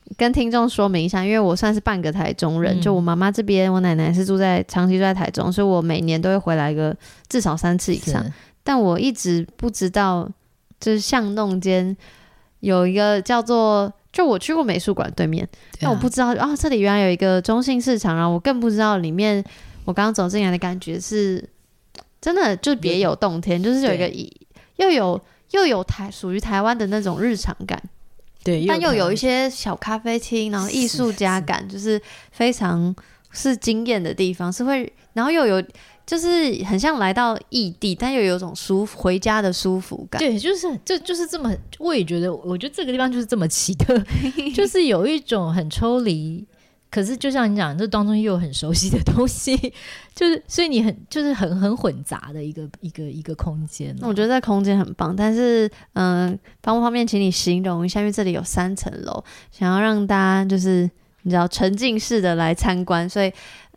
跟听众说明一下，因为我算是半个台中人，就我妈妈这边，我奶奶是长期住在台中，所以我每年都会回来至少3次以上。但我一直不知道，就是巷弄间有一个叫做，就我去过美术馆对面，但我不知道这里原来有一个中信市场，然后我更不知道里面我刚刚走进来的感觉是真的就是别有洞天，就是有一个又有属于台湾的那种日常感。对，但又有一些小咖啡厅，然后艺术家感，就是非常是惊艳的地方，是会，然后又有就是很像来到异地，但又有一种回家的舒服感。
对，就是这么，我觉得这个地方就是这么奇特，就是有一种很抽离。可是就像你讲，这当中又有很熟悉的东西，就是所以你很混杂的一个空间。
我觉得这空间很棒，但是方不方便请你形容一下？因为这里有3层楼，想要让大家就是你知道沉浸式的来参观，所以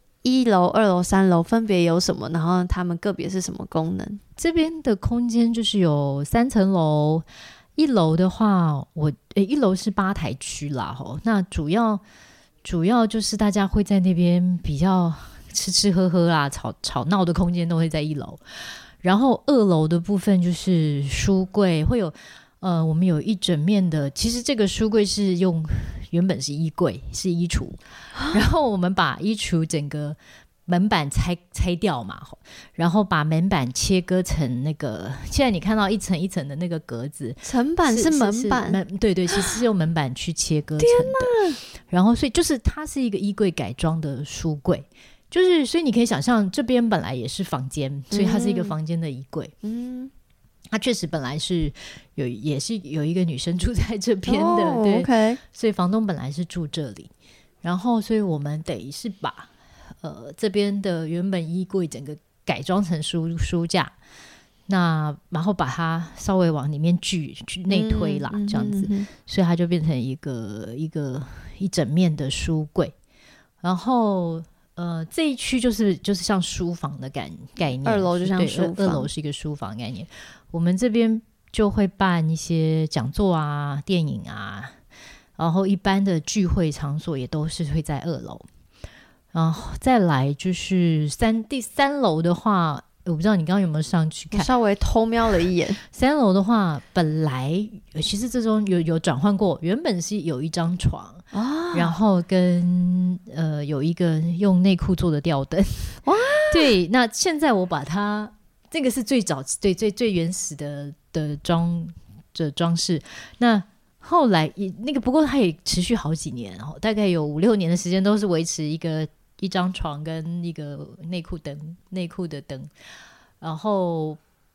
1楼、2楼、3楼分别有什么？然后他们个别是什么功能？
这边的空间就是有3层楼，1楼的话，1楼是吧台区啦，那主要就是大家会在那边比较吃喝喝啦，吵闹的空间都会在1楼。然后2楼的部分就是书柜，会有我们有一整面的，其实这个书柜是原本是衣柜，是衣橱，然后我们把衣橱整个门板拆掉嘛，然后把门板切割成那个，现在你看到一层一层的那个格子，
层板是门板，
对，其实是用门板去切割成的。然后所以就是它是一个衣柜改装的书柜，就是所以你可以想象这边本来也是房间，所以它是一个房间的衣柜。它确实本来是也是有一个女生住在这边的，对，
okay.
所以房东本来是住这里，然后所以我们得是把这边的原本衣柜整个改装成书架，那然后把它稍微往里面去内推啦，这样子，所以它就变成一整面的书柜。然后这一区就是像书房的概念
，2楼就像书房，
2楼是一个书房概念。我们这边就会办一些讲座啊、电影啊，然后一般的聚会场所也都是会在2楼。然后再来就是第3楼的话，我不知道你刚刚有没有上去看，
稍微偷瞄了一眼。
3楼的话，本来其实这中有转换过，原本是有一张床，然后跟有一个用内裤做的吊灯。哇，对，那现在我把它，这个是最早最原始的装饰。那后来那个不过它也持续好几年，然后大概有5-6年的时间都是维持一张床跟一个内裤的灯，然后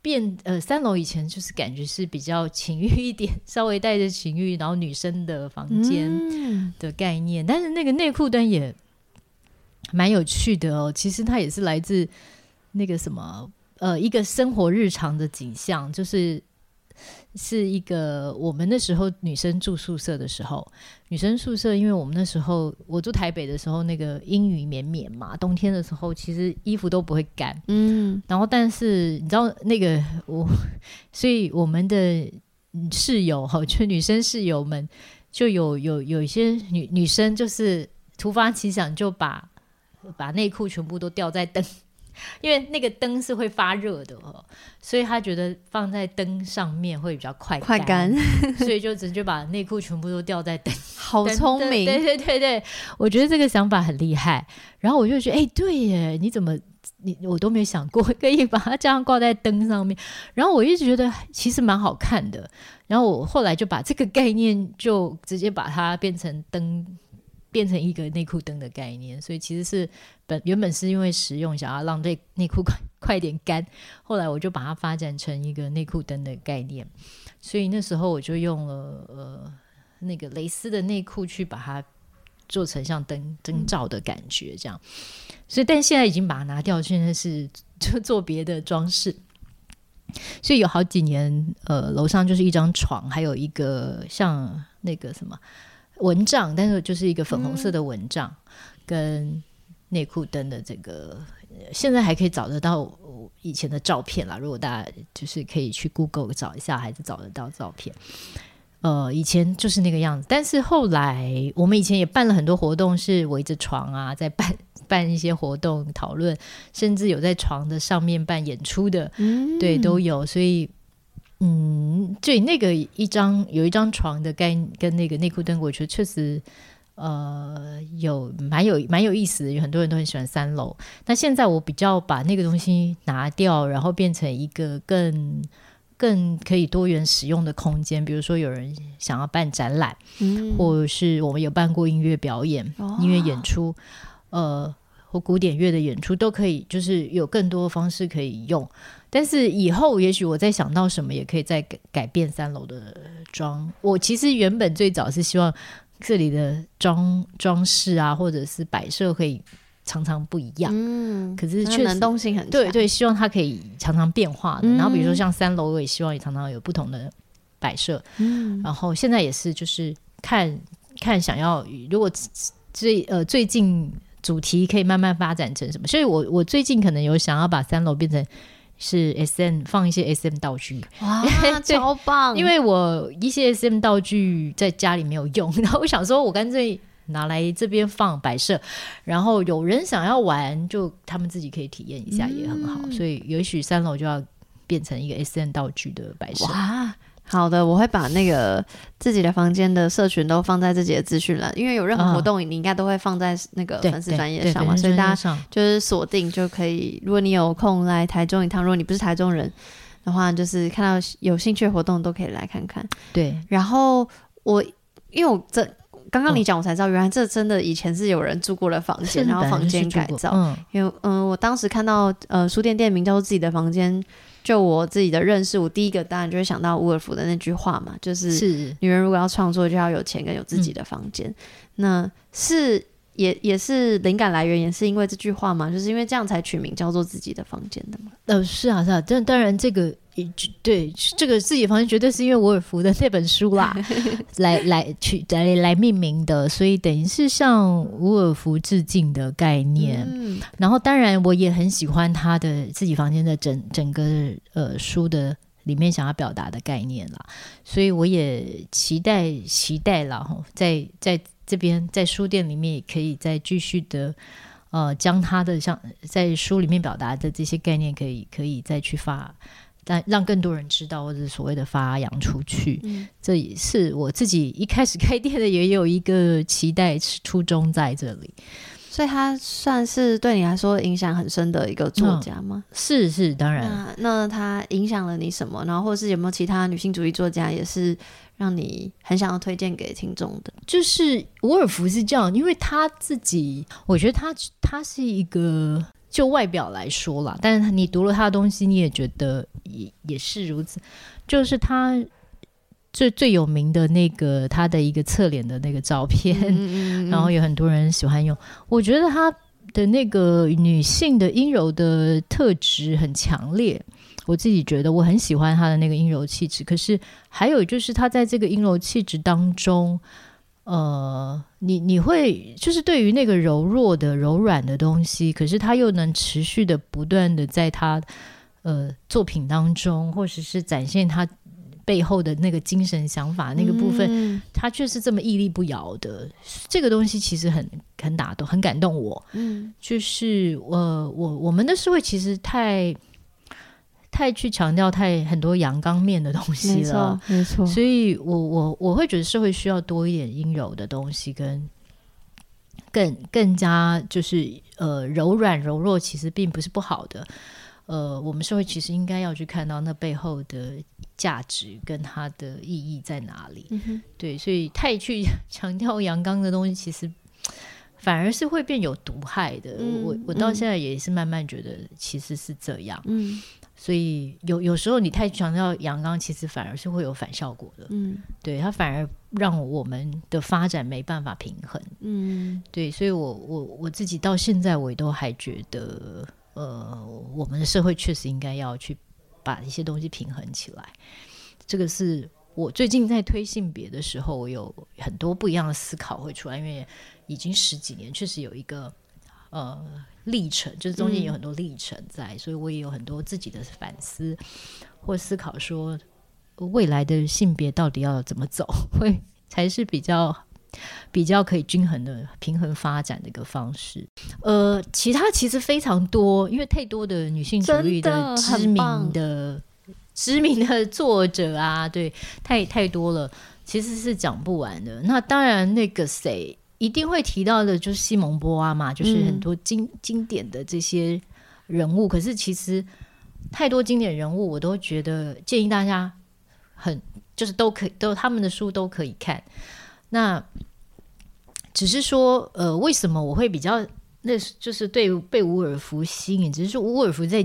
3楼以前就是感觉是比较情欲一点，稍微带着情欲，然后女生的房间的概念，但是那个内裤灯也蛮有趣的哦。其实它也是来自那个什么一个生活日常的景象，是一个我们那时候女生住宿舍的时候，女生宿舍因为我们那时候我住台北的时候，那个阴雨绵绵嘛，冬天的时候其实衣服都不会干，然后但是你知道那个所以我们的室友就女生室友们就有一些女生就是突发奇想就把内裤全部都吊在灯，因为那个灯是会发热的所以他觉得放在灯上面会比较快干，所以就直接把内裤全部都吊在灯。
好聪明，
对，我觉得这个想法很厉害。然后我就觉得对耶，我都没有想过可以把它这样挂在灯上面，然后我一直觉得其实蛮好看的，然后我后来就把这个概念就直接把它变成一个内裤灯的概念，所以其实是原本是因为实用想要让内裤快点干，后来我就把它发展成一个内裤灯的概念，所以那时候我就用了那个蕾丝的内裤去把它做成像灯罩的感觉这样，所以但现在已经把它拿掉，现在是就做别的装饰。所以有好几年楼上就是一张床，还有一个像那个什么蚊帐，但是就是一个粉红色的蚊帐，跟内裤灯的这个现在还可以找得到以前的照片啦，如果大家就是可以去 Google 找一下还是找得到照片。 以前就是那个样子，但是后来我们以前也办了很多活动，是围着床啊，在办一些活动讨论，甚至有在床的上面办演出的，对，都有。所以对，那个有一张床的跟那个内裤灯，我觉得确实蛮有意思的，有很多人都很喜欢3楼。那现在我比较把那个东西拿掉，然后变成一个更可以多元使用的空间，比如说有人想要办展览，或者是我们有办过音乐表演、音乐演出，或古典乐的演出都可以，就是有更多方式可以用。但是以后也许我再想到什么，也可以再改变3楼的装。我其实原本最早是希望这里的装饰啊，或者是摆设可以常常不一样，可是确实
能动性很强，
对对，希望它可以常常变化的。然后比如说像3楼，我也希望也常常有不同的摆设。然后现在也是就是看想要，如果最近主题可以慢慢发展成什么，所以我最近可能有想要把3楼变成是 SM， 放一些 SM 道具。
哇超棒，
因为我一些 SM 道具在家里没有用，然后我想说我干脆拿来这边放摆设，然后有人想要玩就他们自己可以体验一下也很好。所以也许3楼就要变成一个 SM 道具的摆设。
哇，好的，我会把那个自己的房间的社群都放在自己的资讯栏，因为有任何活动你应该都会放在那个粉丝专页上嘛，所以大家就是锁定就可以。如果你有空来台中一趟，如果你不是台中人的话，就是看到有兴趣的活动都可以来看看。
对，
然后因为我刚刚你讲我才知道，原来这真的以前是有人住过的房间，然后房间改造。因为我当时看到书店店名叫做自己的房间，就我自己的认识，我第一个当然就会想到伍尔夫的那句话嘛，就是女人如果要创作就要有钱跟有自己的房间。那是也是灵感来源也是因为这句话嘛，就是因为这样才取名叫做自己的房间的嘛。
是啊，当然这个对，这个自己的房间绝对是因为伍尔夫的那本书啦来命名的，所以等于是向伍尔夫致敬的概念。然后当然我也很喜欢他的自己房间的整个书的里面想要表达的概念啦，所以我也期待啦，在这边在书店里面也可以再继续的将他的像在书里面表达的这些概念可以再去但让更多人知道，或者所谓的发扬出去。这也是我自己一开始开店的也有一个期待初衷在这里。
所以他算是对你来说影响很深的一个作家吗？
是当然。
那他影响了你什么？然后或是有没有其他女性主义作家也是让你很想要推荐给听众的？就是
伍尔夫是这样，因为他自己，我觉得他是一个，就外表来说啦，但是你读了他的东西，你也觉得也是如此。就是他最有名的那个他的一个侧脸的那个照片，然后有很多人喜欢用。我觉得他的那个女性的阴柔的特质很强烈，我自己觉得我很喜欢他的那个阴柔气质。可是还有就是他在这个阴柔气质当中，你会就是对于那个柔弱的柔软的东西，可是他又能持续的不断的在他作品当中，或者是展现他背后的那个精神想法那个部分，他却是这么屹立不摇的。这个东西其实很打动，很感动我。就是我们的社会其实太去强调很多阳刚面的东西了，
没错。
所以我会觉得社会需要多一点阴柔的东西，跟更加就是柔软柔弱，其实并不是不好的。我们社会其实应该要去看到那背后的价值跟它的意义在哪里。对，所以太去强调阳刚的东西，其实反而是会变有毒害的。我到现在也是慢慢觉得其实是这样。所以有时候你太强调阳刚，其实反而是会有反效果的。对，它反而让我们的发展没办法平衡。对，所以我自己到现在我也都还觉得我们的社会确实应该要去把一些东西平衡起来。这个是我最近在推性别的时候，我有很多不一样的思考会出来，因为已经10几年，确实有一个历程，就是中间有很多历程在，所以我也有很多自己的反思或思考说， 未来的性别到底要怎么走，会才是比较可以均衡的平衡发展的一个方式。其他其实非常多，因为太多的女性主义的知名的作者啊，对，太多了，其实是讲不完的。那当然那个谁一定会提到的就是西蒙波娃嘛，就是很多经典的这些人物，可是其实太多经典人物我都觉得建议大家就是都他们的书都可以看。那只是说为什么我会比较那就是被伍尔夫吸引，只是说伍尔夫在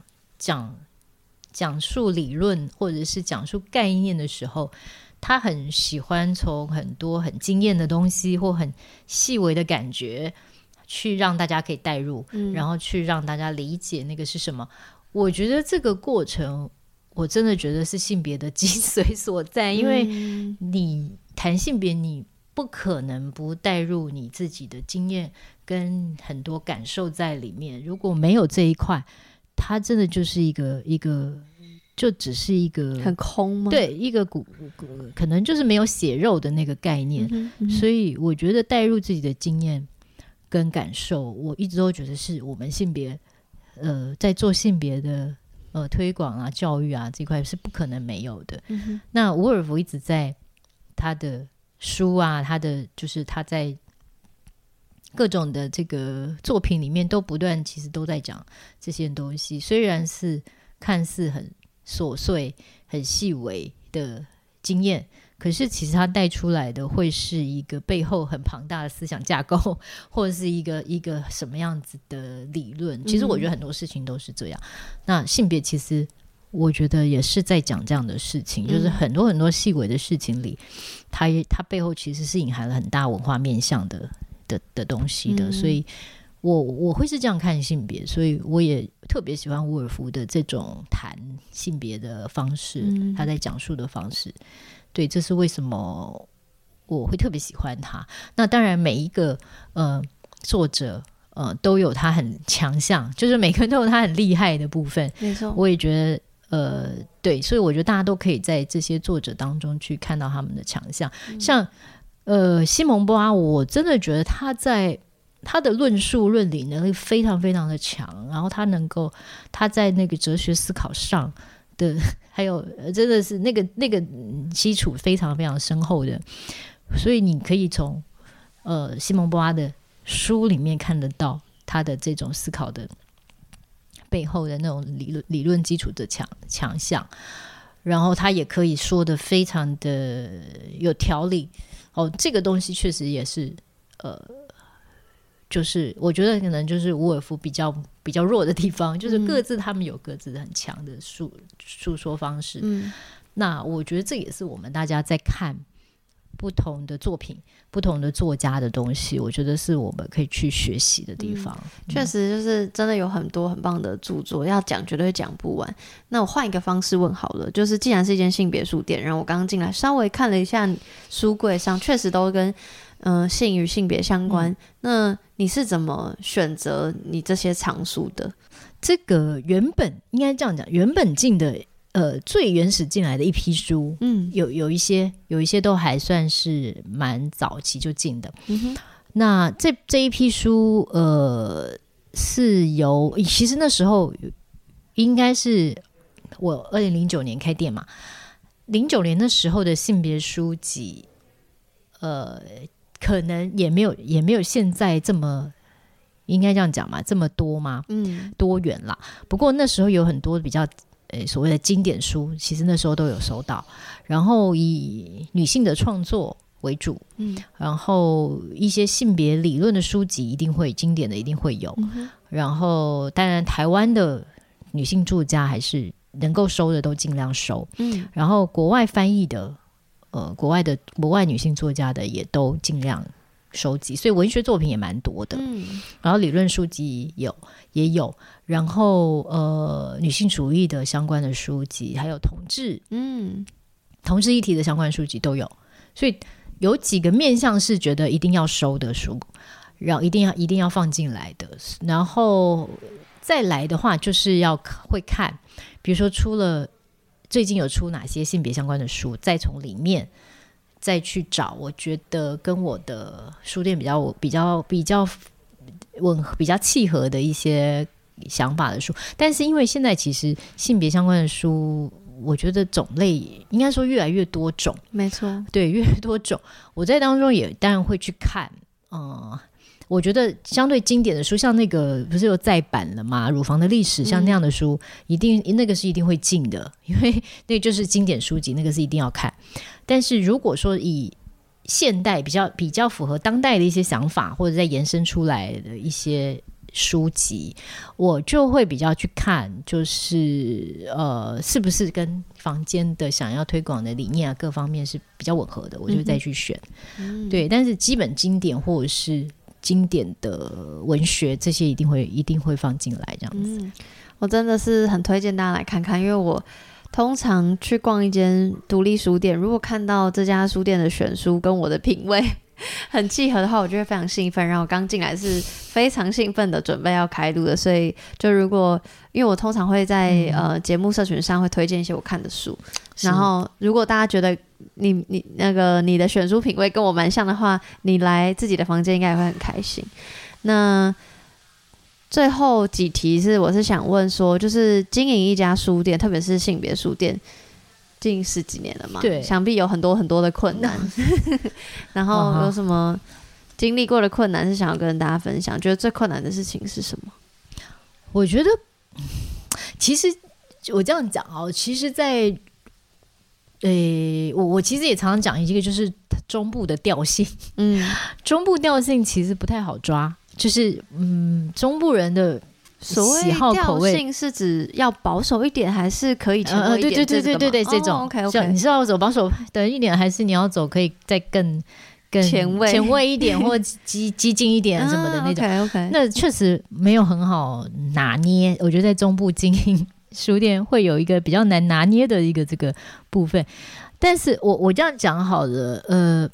讲述理论或者是讲述概念的时候，他很喜欢从很多很惊艳的东西或很细微的感觉去让大家可以带入，然后去让大家理解那个是什么。我觉得这个过程我真的觉得是性别的精髓所在，因为你谈性别你不可能不带入你自己的经验跟很多感受在里面，如果没有这一块，它真的就是一个就只是一个
很空吗？
对，一个可能就是没有血肉的那个概念。所以我觉得带入自己的经验跟感受，我一直都觉得是我们性别在做性别的推广啊教育啊这块是不可能没有的。那伍尔夫一直在他的书啊，他在各种的这个作品里面都不断其实都在讲这些东西，虽然是看似很琐碎很细微的经验，可是其实他带出来的会是一个背后很庞大的思想架构，或者是一个什么样子的理论。其实我觉得很多事情都是这样。那性别其实我觉得也是在讲这样的事情，就是很多很多细微的事情里，它背后其实是隐含了很大文化面向的东西的。所以我会是这样看性别，所以我也特别喜欢伍尔夫的这种谈性别的方式，他在讲述的方式。对，这是为什么我会特别喜欢他。那当然每一个作者都有他很强项，就是每个人都有他很厉害的部分。
没错，
我也觉得对，所以我觉得大家都可以在这些作者当中去看到他们的强项。像西蒙波娃，我真的觉得他的论述论理能力非常非常的强，然后他在那个哲学思考上的还有真的是那个基础非常非常深厚的，所以你可以从西蒙波娃的书里面看得到他的这种思考的背后的那种理论基础的强项，然后他也可以说的非常的有条理。这个东西确实也是就是我觉得可能就是伍尔夫比较弱的地方，就是各自他们有各自很强的述说方式。那我觉得这也是我们大家在看不同的作品不同的作家的东西，我觉得是我们可以去学习的地方。
确实就是真的有很多很棒的著作，要讲绝对讲不完。那我换一个方式问好了，就是既然是一间性别书店，然后我刚刚进来稍微看了一下书柜上，确实都跟性与性别相关。那你是怎么选择你这些藏书的？
这个原本应该这样讲，原本进的最原始进来的一批书，有一些都还算是蛮早期就进的。那这一批书是由其实那时候应该是我2009年开店嘛，09年那时候的性别书籍可能也没有现在这么，应该这样讲嘛，这么多嘛，多元啦。不过那时候有很多比较所谓的经典书，其实那时候都有收到，然后以女性的创作为主，然后一些性别理论的书籍一定会经典的一定会有，然后当然台湾的女性作家还是能够收的都尽量收，然后国外翻译的国外女性作家的也都尽量收集，所以文学作品也蛮多的，然后理论书籍也有，然后女性主义的相关的书籍，还有同志议题的相关书籍都有，所以有几个面向是觉得一定要收的书，然后一定要放进来的，然后再来的话就是要会看，比如说出了最近有出哪些性别相关的书，再从里面再去找我觉得跟我的书店比较契合的一些想法的书。但是因为现在其实性别相关的书我觉得种类应该说越来越多种，
没错，
对，越来越多种。我在当中也当然会去看，我觉得相对经典的书，像那个不是有再版了吗？乳房的历史，像那样的书，那个是一定会进的，因为那个就是经典书籍，那个是一定要看。但是如果说以现代比较符合当代的一些想法，或者再延伸出来的一些书籍，我就会比较去看，就是是不是跟房间的想要推广的理念啊各方面是比较吻合的，我就再去选。对，但是基本经典或者是经典的文学这些一定会放进来这样子。
我真的是很推荐大家来看看，因为我通常去逛一间独立书店，如果看到这家书店的选书跟我的品味很契合的话，我就会非常兴奋。然后我刚进来是非常兴奋的准备要开录的，所以就因为我通常会在节目社群上会推荐一些我看的书，然后如果大家觉得你的选书品味跟我蛮像的话，你来自己的房间应该也会很开心。那最后几题我是想问说，就是经营一家书店，特别是性别书店，近10几年了嘛，
对，
想必有很多很多的困难然后有什么经历过的困难是想要跟大家分享？觉得最困难的事情是什么？
我觉得其实我这样讲其实在我其实也常常讲一个，就是中部的调性。中部调性其实不太好抓，就是中部人的喜好口味，
所谓调性是指要保守一点，还是可以前卫一点？
对，这种。
OK，
你是要走保守的一点，还是你要走可以再更前卫一点，或激进一点什么的那种？
OK，
那确实没有很好拿捏。我觉得在中部经营书店会有一个比较难拿捏的一个这个部分。但是我这样讲好了，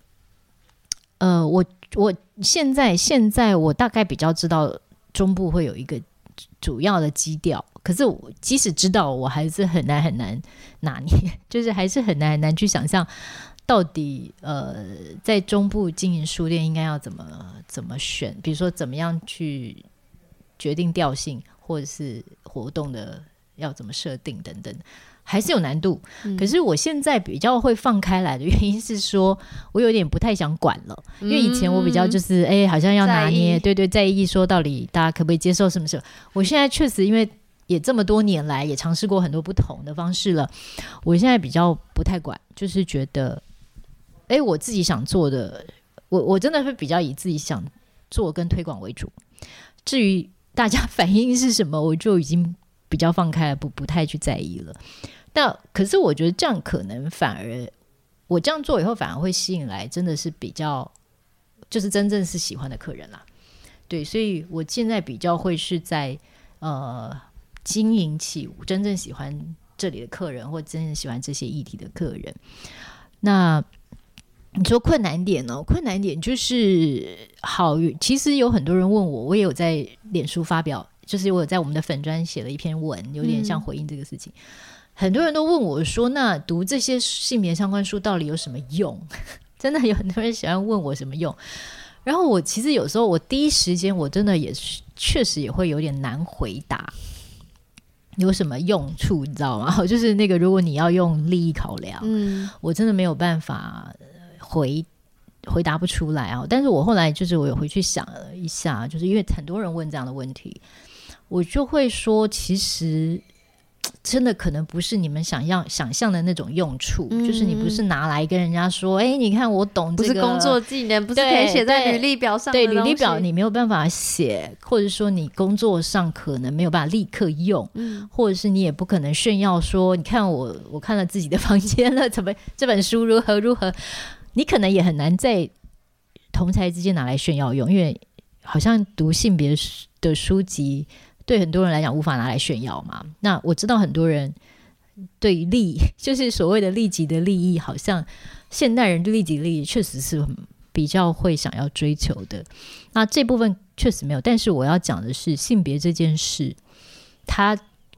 我现在我大概比较知道中部会有一个主要的基调，可是我即使知道，我还是很难拿捏，就是还是很难去想象到底在中部经营书店应该要怎么选，比如说怎么样去决定调性，或者是活动的要怎么设定等等，还是有难度。可是我现在比较会放开来的原因是说，我有点不太想管了，因为以前我比较就是好像要拿捏，对，在意说到底大家可不可以接受什么事。我现在确实因为也这么多年来也尝试过很多不同的方式了，我现在比较不太管，就是觉得我自己想做的，我真的会比较以自己想做跟推广为主，至于大家反应是什么，我就已经比较放开了，不太去在意了。那可是我觉得这样可能反而我这样做以后反而会吸引来真的是比较就是真正是喜欢的客人啦。对，所以我现在比较会是在经营起真正喜欢这里的客人，或真正喜欢这些议题的客人。那你说困难点呢？困难点就是其实有很多人问我也有在脸书发表，就是我有在我们的粉专写了一篇文，有点像回应这个事情。很多人都问我说，那读这些性别相关书到底有什么用？真的有很多人喜欢问我什么用。然后我其实有时候我第一时间我真的也确实也会有点难回答有什么用处，你知道吗？就是那个如果你要用利益考量，我真的没有办法回答不出来啊。但是我后来就是我有回去想了一下，就是因为很多人问这样的问题，我就会说其实真的可能不是你们想象的那种用处，就是你不是拿来跟人家说你看我懂这个，
不是工作技能，不是可以写在履历表上的东西。
对，履历表你没有办法写，或者说你工作上可能没有办法立刻用，或者是你也不可能炫耀说你看我看了自己的房间了，怎么这本书如何如何，你可能也很难在同侪之间拿来炫耀用，因为好像读性别的书籍对很多人来讲无法拿来炫耀嘛。那我知道很多人对就是所谓的利己的利益，好像现代人对利己的利益确实是比较会想要追求的。那这部分确实没有，但是我要讲的是性别这件事，它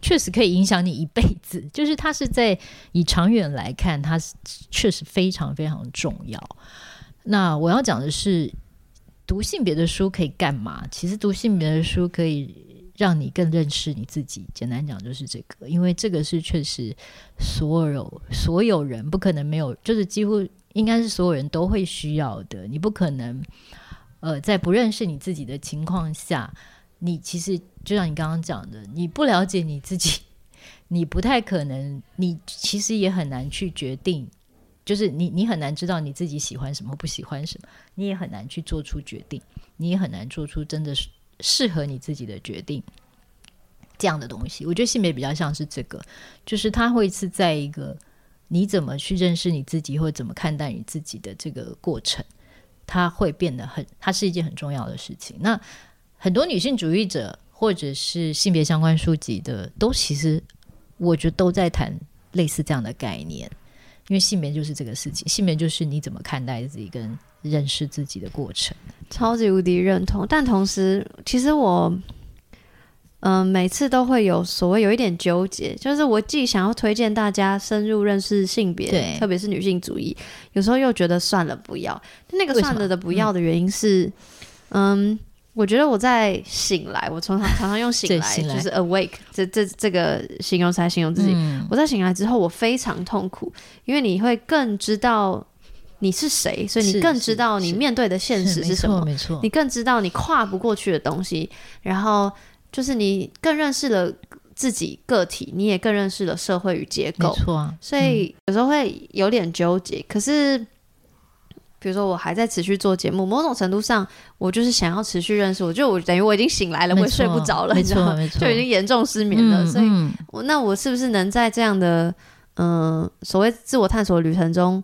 确实可以影响你一辈子，就是它是在以长远来看，它确实非常非常重要。那我要讲的是，读性别的书可以干嘛？其实读性别的书可以让你更认识你自己，简单讲就是这个，因为这个是确实所有人不可能没有，就是几乎应该是所有人都会需要的。你不可能在不认识你自己的情况下，你其实就像你刚刚讲的，你不了解你自己，你不太可能，你其实也很难去决定，就是你很难知道你自己喜欢什么不喜欢什么，你也很难去做出决定，你也很难做出真的适合你自己的决定，这样的东西。我觉得性别比较像是这个，就是它会是在一个你怎么去认识你自己或怎么看待你自己的这个过程，它会变得它是一件很重要的事情。那很多女性主义者或者是性别相关书籍的，都其实我觉得都在谈类似这样的概念，因为性别就是这个事情，性别就是你怎么看待自己跟认识自己的过程。
超级无敌认同，但同时其实我每次都会有所谓有一点纠结，就是我既想要推荐大家深入认识性别，特别是女性主义，有时候又觉得算了不要。那个算了的不要的原因是我觉得我在醒来，我常常用醒来就是 awake 这个形容词来形容自己。我在醒来之后我非常痛苦，因为你会更知道你是谁，所以你更知道你面对的现实是什么，没错，你更知道你跨不过去的东西，然后就是你更认识了自己个体，你也更认识了社会与结构，没错所以有时候会有点纠结。可是比如说我还在持续做节目，某种程度上我就是想要持续认识，我等于我已经醒来了，我也睡不着了，没错没错，就已经严重失眠了。所以那我是不是能在这样的所谓自我探索旅程中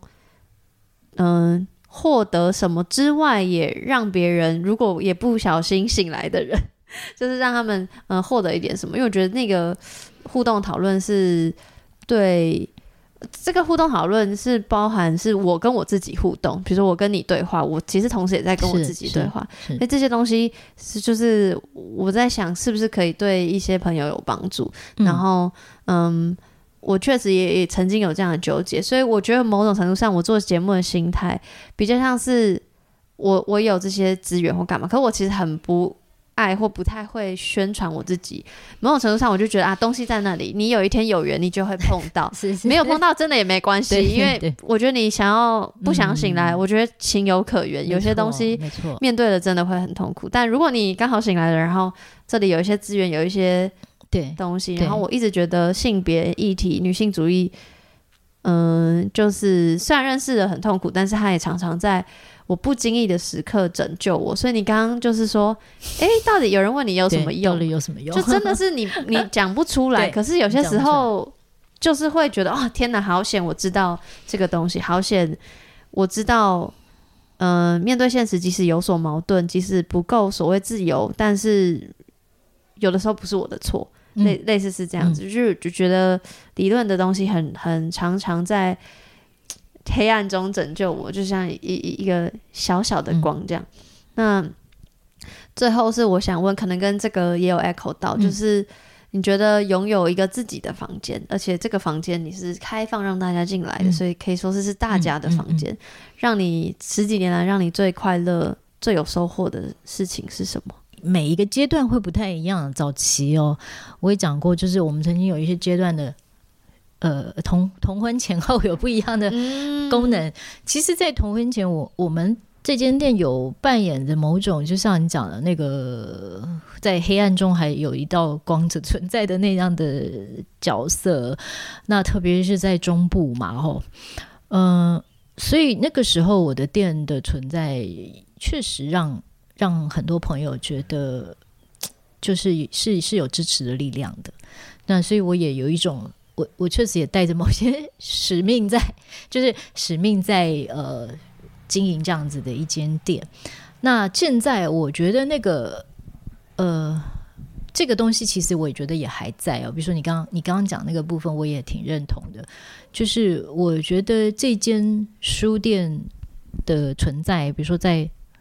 获得什么之外，也让别人如果也不小心醒来的人就是让他们获得一点什么。因为我觉得那个互动讨论是对这个互动讨论是包含是我跟我自己互动，比如说我跟你对话，我其实同时也在跟我自己对话，所以这些东西就是我在想是不是可以对一些朋友有帮助。然后我确实也曾经有这样的纠结，所以我觉得某种程度上我做节目的心态比较像是我有这些资源或干嘛，可我其实很不爱或不太会宣传我自己。某种程度上我就觉得东西在那里，你有一天有缘你就会碰到是没有碰到真的也没关系，因为我觉得你不想醒来我觉得情有可原，有些东西面对了真的会很痛苦，但如果你刚好醒来了，然后这里有一些资源有一些东西，然后我一直觉得性别议题女性主义就是虽然认识的很痛苦，但是它也常常在我不经意的时刻拯救我。所以你刚刚就是说到底有人问你有什么用，到底有什么用，就真的是你讲不出来可是有些时候就是会觉得天哪好险我知道这个东西，好险我知道面对现实即使有所矛盾，即使不够所谓自由，但是有的时候不是我的错，类似是这样子，就觉得理论的东西很常常在黑暗中拯救我，就像一个小小的光这样。那最后是我想问，可能跟这个也有 echo 到，就是你觉得拥有一个自己的房间，而且这个房间你是开放让大家进来的，所以可以说是大家的房间，让你10几年来让你最快乐最有收获的事情是什么？
每一个阶段会不太一样。早期我也讲过，就是我们曾经有一些阶段的同婚前后有不一样的功能。其实在同婚前我们这间店有扮演着某种就像你讲的那个在黑暗中还有一道光着存在的那样的角色，那特别是在中部嘛所以那个时候我的店的存在确实让很多朋友觉得就是是有支持的力量的。那所以我也有一种我确实也带着某些使命在，就是使命在经营这样子的一间店。那现在我觉得那个这个东西其实我也觉得也还在比如说你刚刚讲那个部分我也挺认同的，就是我觉得这间书店的存在，比如说在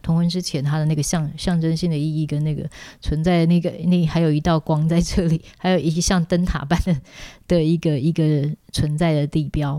同婚之前它的那个象征性的意义跟那个存在那还有一道光在这里，还有一个像灯塔般的一个存在的地标。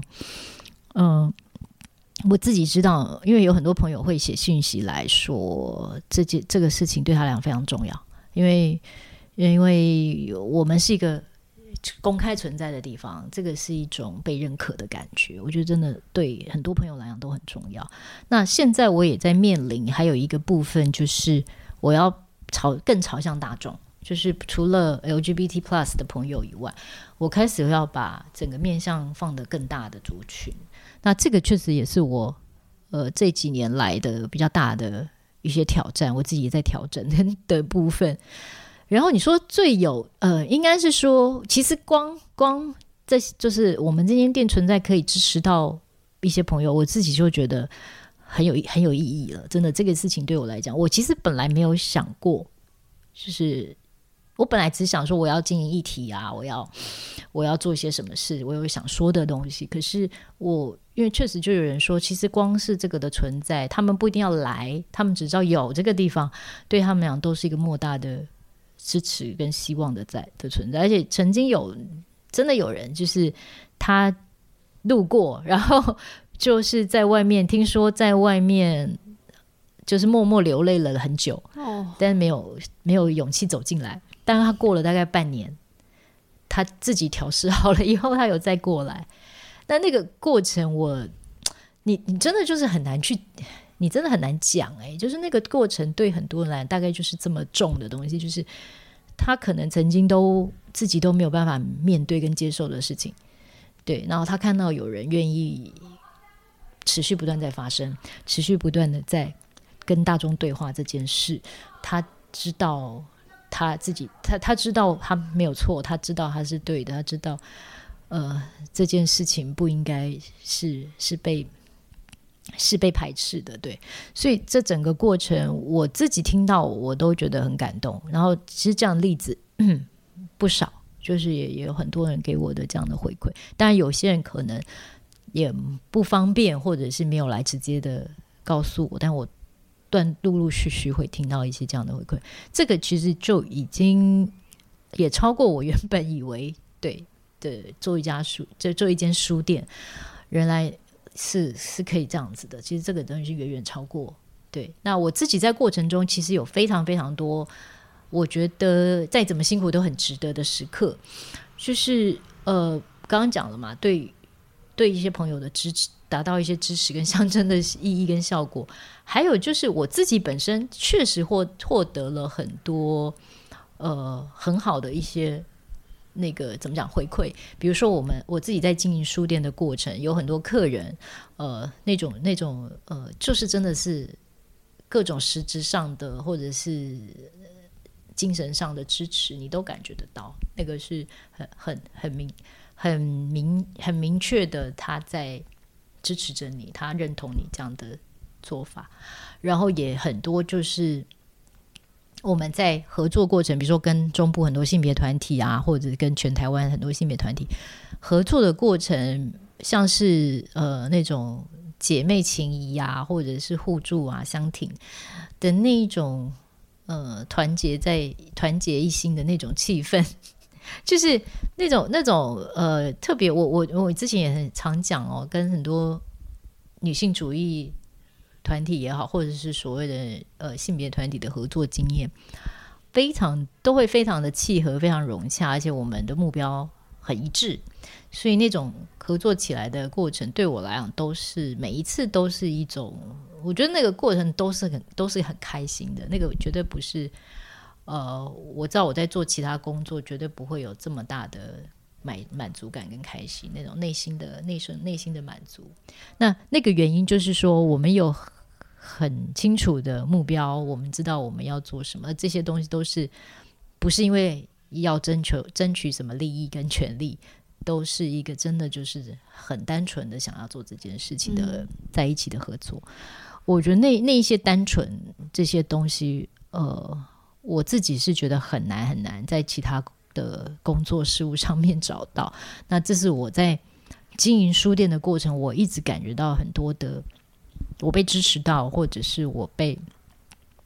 我自己知道，因为有很多朋友会写讯息来说这个事情对他俩非常重要，因为我们是一个公开存在的地方，这个是一种被认可的感觉，我觉得真的对很多朋友来讲都很重要。那现在我也在面临还有一个部分，就是我要更朝向大众，就是除了 LGBT plus 的朋友以外，我开始要把整个面向放得更大的族群。那这个确实也是我这几年来的比较大的一些挑战，我自己也在调整的部分。然后你说最有应该是说，其实光这就是我们这间店存在可以支持到一些朋友，我自己就觉得很有意义了。真的，这个事情对我来讲，我其实本来没有想过，就是我本来只想说我要经营议题啊，我要做一些什么事，我有想说的东西。可是因为确实就有人说，其实光是这个的存在，他们不一定要来，他们只知道有这个地方，对他们俩都是一个莫大的支持跟希望的存在。而且曾经真的有人就是他路过，然后就是在外面听说在外面就是默默流泪了很久，但是没有勇气走进来。但是他过了大概半年，他自己调试好了以后，他有再过来。但那个过程你真的就是很难去，你真的很难讲就是那个过程对很多人来大概就是这么重的东西，就是他可能曾经自己都没有办法面对跟接受的事情。对，然后他看到有人愿意持续不断在发生，持续不断的在跟大众对话这件事，他知道他自己，他知道他没有错，他知道他是对的，他知道这件事情不应该是被排斥的。对，所以这整个过程我自己听到我都觉得很感动。然后其实这样的例子不少，就是也有很多人给我的这样的回馈。当然有些人可能也不方便，或者是没有来直接的告诉我，但我陆陆续续会听到一些这样的回馈。这个其实就已经也超过我原本以为对做一间书店原来是可以这样子的。其实这个东西是远远超过。对，那我自己在过程中其实有非常非常多我觉得再怎么辛苦都很值得的时刻，就是刚刚讲了嘛，对一些朋友的支持，达到一些支持跟象征的意义跟效果。还有就是我自己本身确实获得了很多很好的一些那个怎么讲回馈。比如说我自己在经营书店的过程，有很多客人那种就是真的是各种实质上的或者是精神上的支持，你都感觉得到，那个是很明确的，他在支持着你，他认同你这样的做法。然后也很多就是我们在合作过程，比如说跟中部很多性别团体啊，或者跟全台湾很多性别团体合作的过程，像是那种姐妹情谊啊，或者是互助啊相挺的那一种团结一心的那种气氛，就是那种特别我之前也很常讲跟很多女性主义团体也好，或者是所谓的性别团体的合作经验，都会非常的契合，非常融洽，而且我们的目标很一致，所以那种合作起来的过程对我来讲都是每一次都是一种，我觉得那个过程都是很开心的。那个绝对不是我知道我在做其他工作绝对不会有这么大的满足感跟开心，那种内心的满足。那个原因就是说我们有很清楚的目标，我们知道我们要做什么，这些东西都是不是因为要争取什么利益跟权利，都是一个真的就是很单纯的想要做这件事情的在一起的合作。我觉得那一些单纯这些东西我自己是觉得很难在其他的工作事务上面找到。那这是我在经营书店的过程，我一直感觉到很多的我被支持到，或者是我被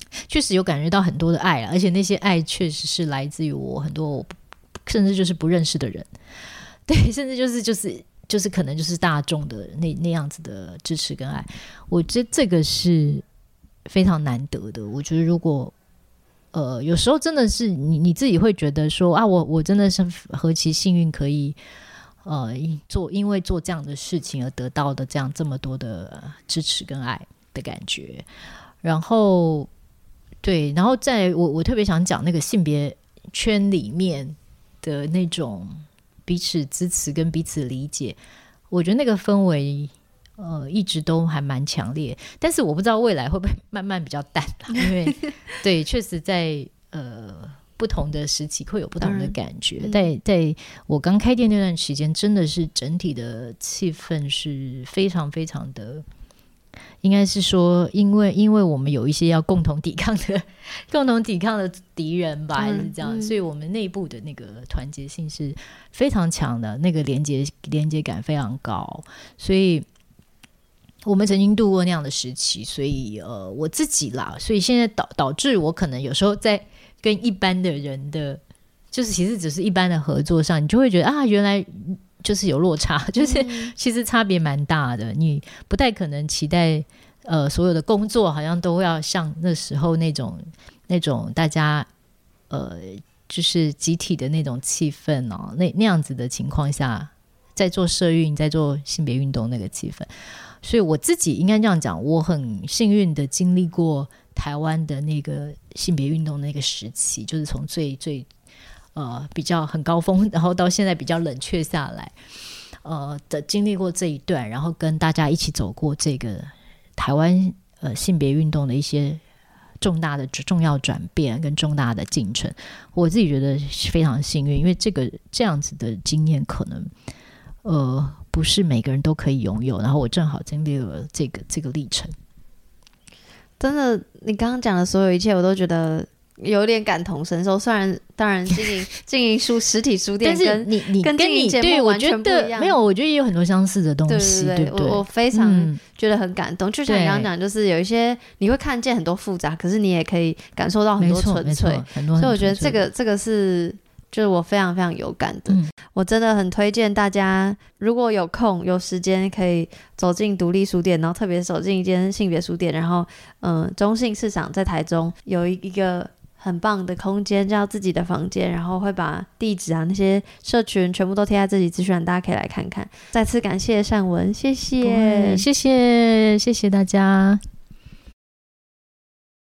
确实有感觉到很多的爱啦，而且那些爱确实是来自于我很多甚至就是不认识的人，对，甚至就是可能就是大众的那样子的支持跟爱，我觉得这个是非常难得的。我觉得如果有时候真的是你自己会觉得说啊，我真的是何其幸运可以因为做这样的事情而得到的这么多的支持跟爱的感觉。然后对，然后我特别想讲那个性别圈里面的那种彼此支持跟彼此理解，我觉得那个氛围一直都还蛮强烈，但是我不知道未来会不会慢慢比较淡啦，因为对，确实在不同的时期会有不同的感觉。在我刚开店那段期间，真的是整体的气氛是非常非常的，应该是说因为我们有一些要共同抵抗的敌人吧，还是这样，所以我们内部的那个团结性是非常强的，那个连接感非常高，所以我们曾经度过那样的时期，所以我自己啦，所以现在导致我可能有时候在跟一般的人的，就是其实只是一般的合作上，你就会觉得啊，原来就是有落差，就是其实差别蛮大的，你不太可能期待所有的工作好像都要像那时候那种大家就是集体的那种气氛哦，那样子的情况下，在做社运在做性别运动那个气氛。所以我自己应该这样讲，我很幸运的经历过台湾的那个性别运动那个时期，就是从最比较很高峰，然后到现在比较冷却下来的经历过这一段，然后跟大家一起走过这个台湾性别运动的一些重要转变跟重大的进程，我自己觉得非常幸运，因为这样子的经验可能不是每个人都可以拥有，然后我正好经历了这个历程。
真的，你刚刚讲的所有一切，我都觉得有点感同身受。虽然当然经营实体书店跟，
但是你
跟经营节目完全不一样。
没有，我觉得也有很多相似的东西，对不对？
我非常觉得很感动。就像你刚刚讲，就是有一些你会看见很多复杂，可是你也可以感受到很多纯粹。所以我觉得这个是就是我非常非常有感的。我真的很推荐大家，如果有空有时间可以走进独立书店，然后特别走进一间性别书店，然后中信市场在台中有一个很棒的空间叫自己的房间，然后会把地址啊那些社群全部都贴在自己资讯栏，大家可以来看看。再次感谢善文，谢谢大家。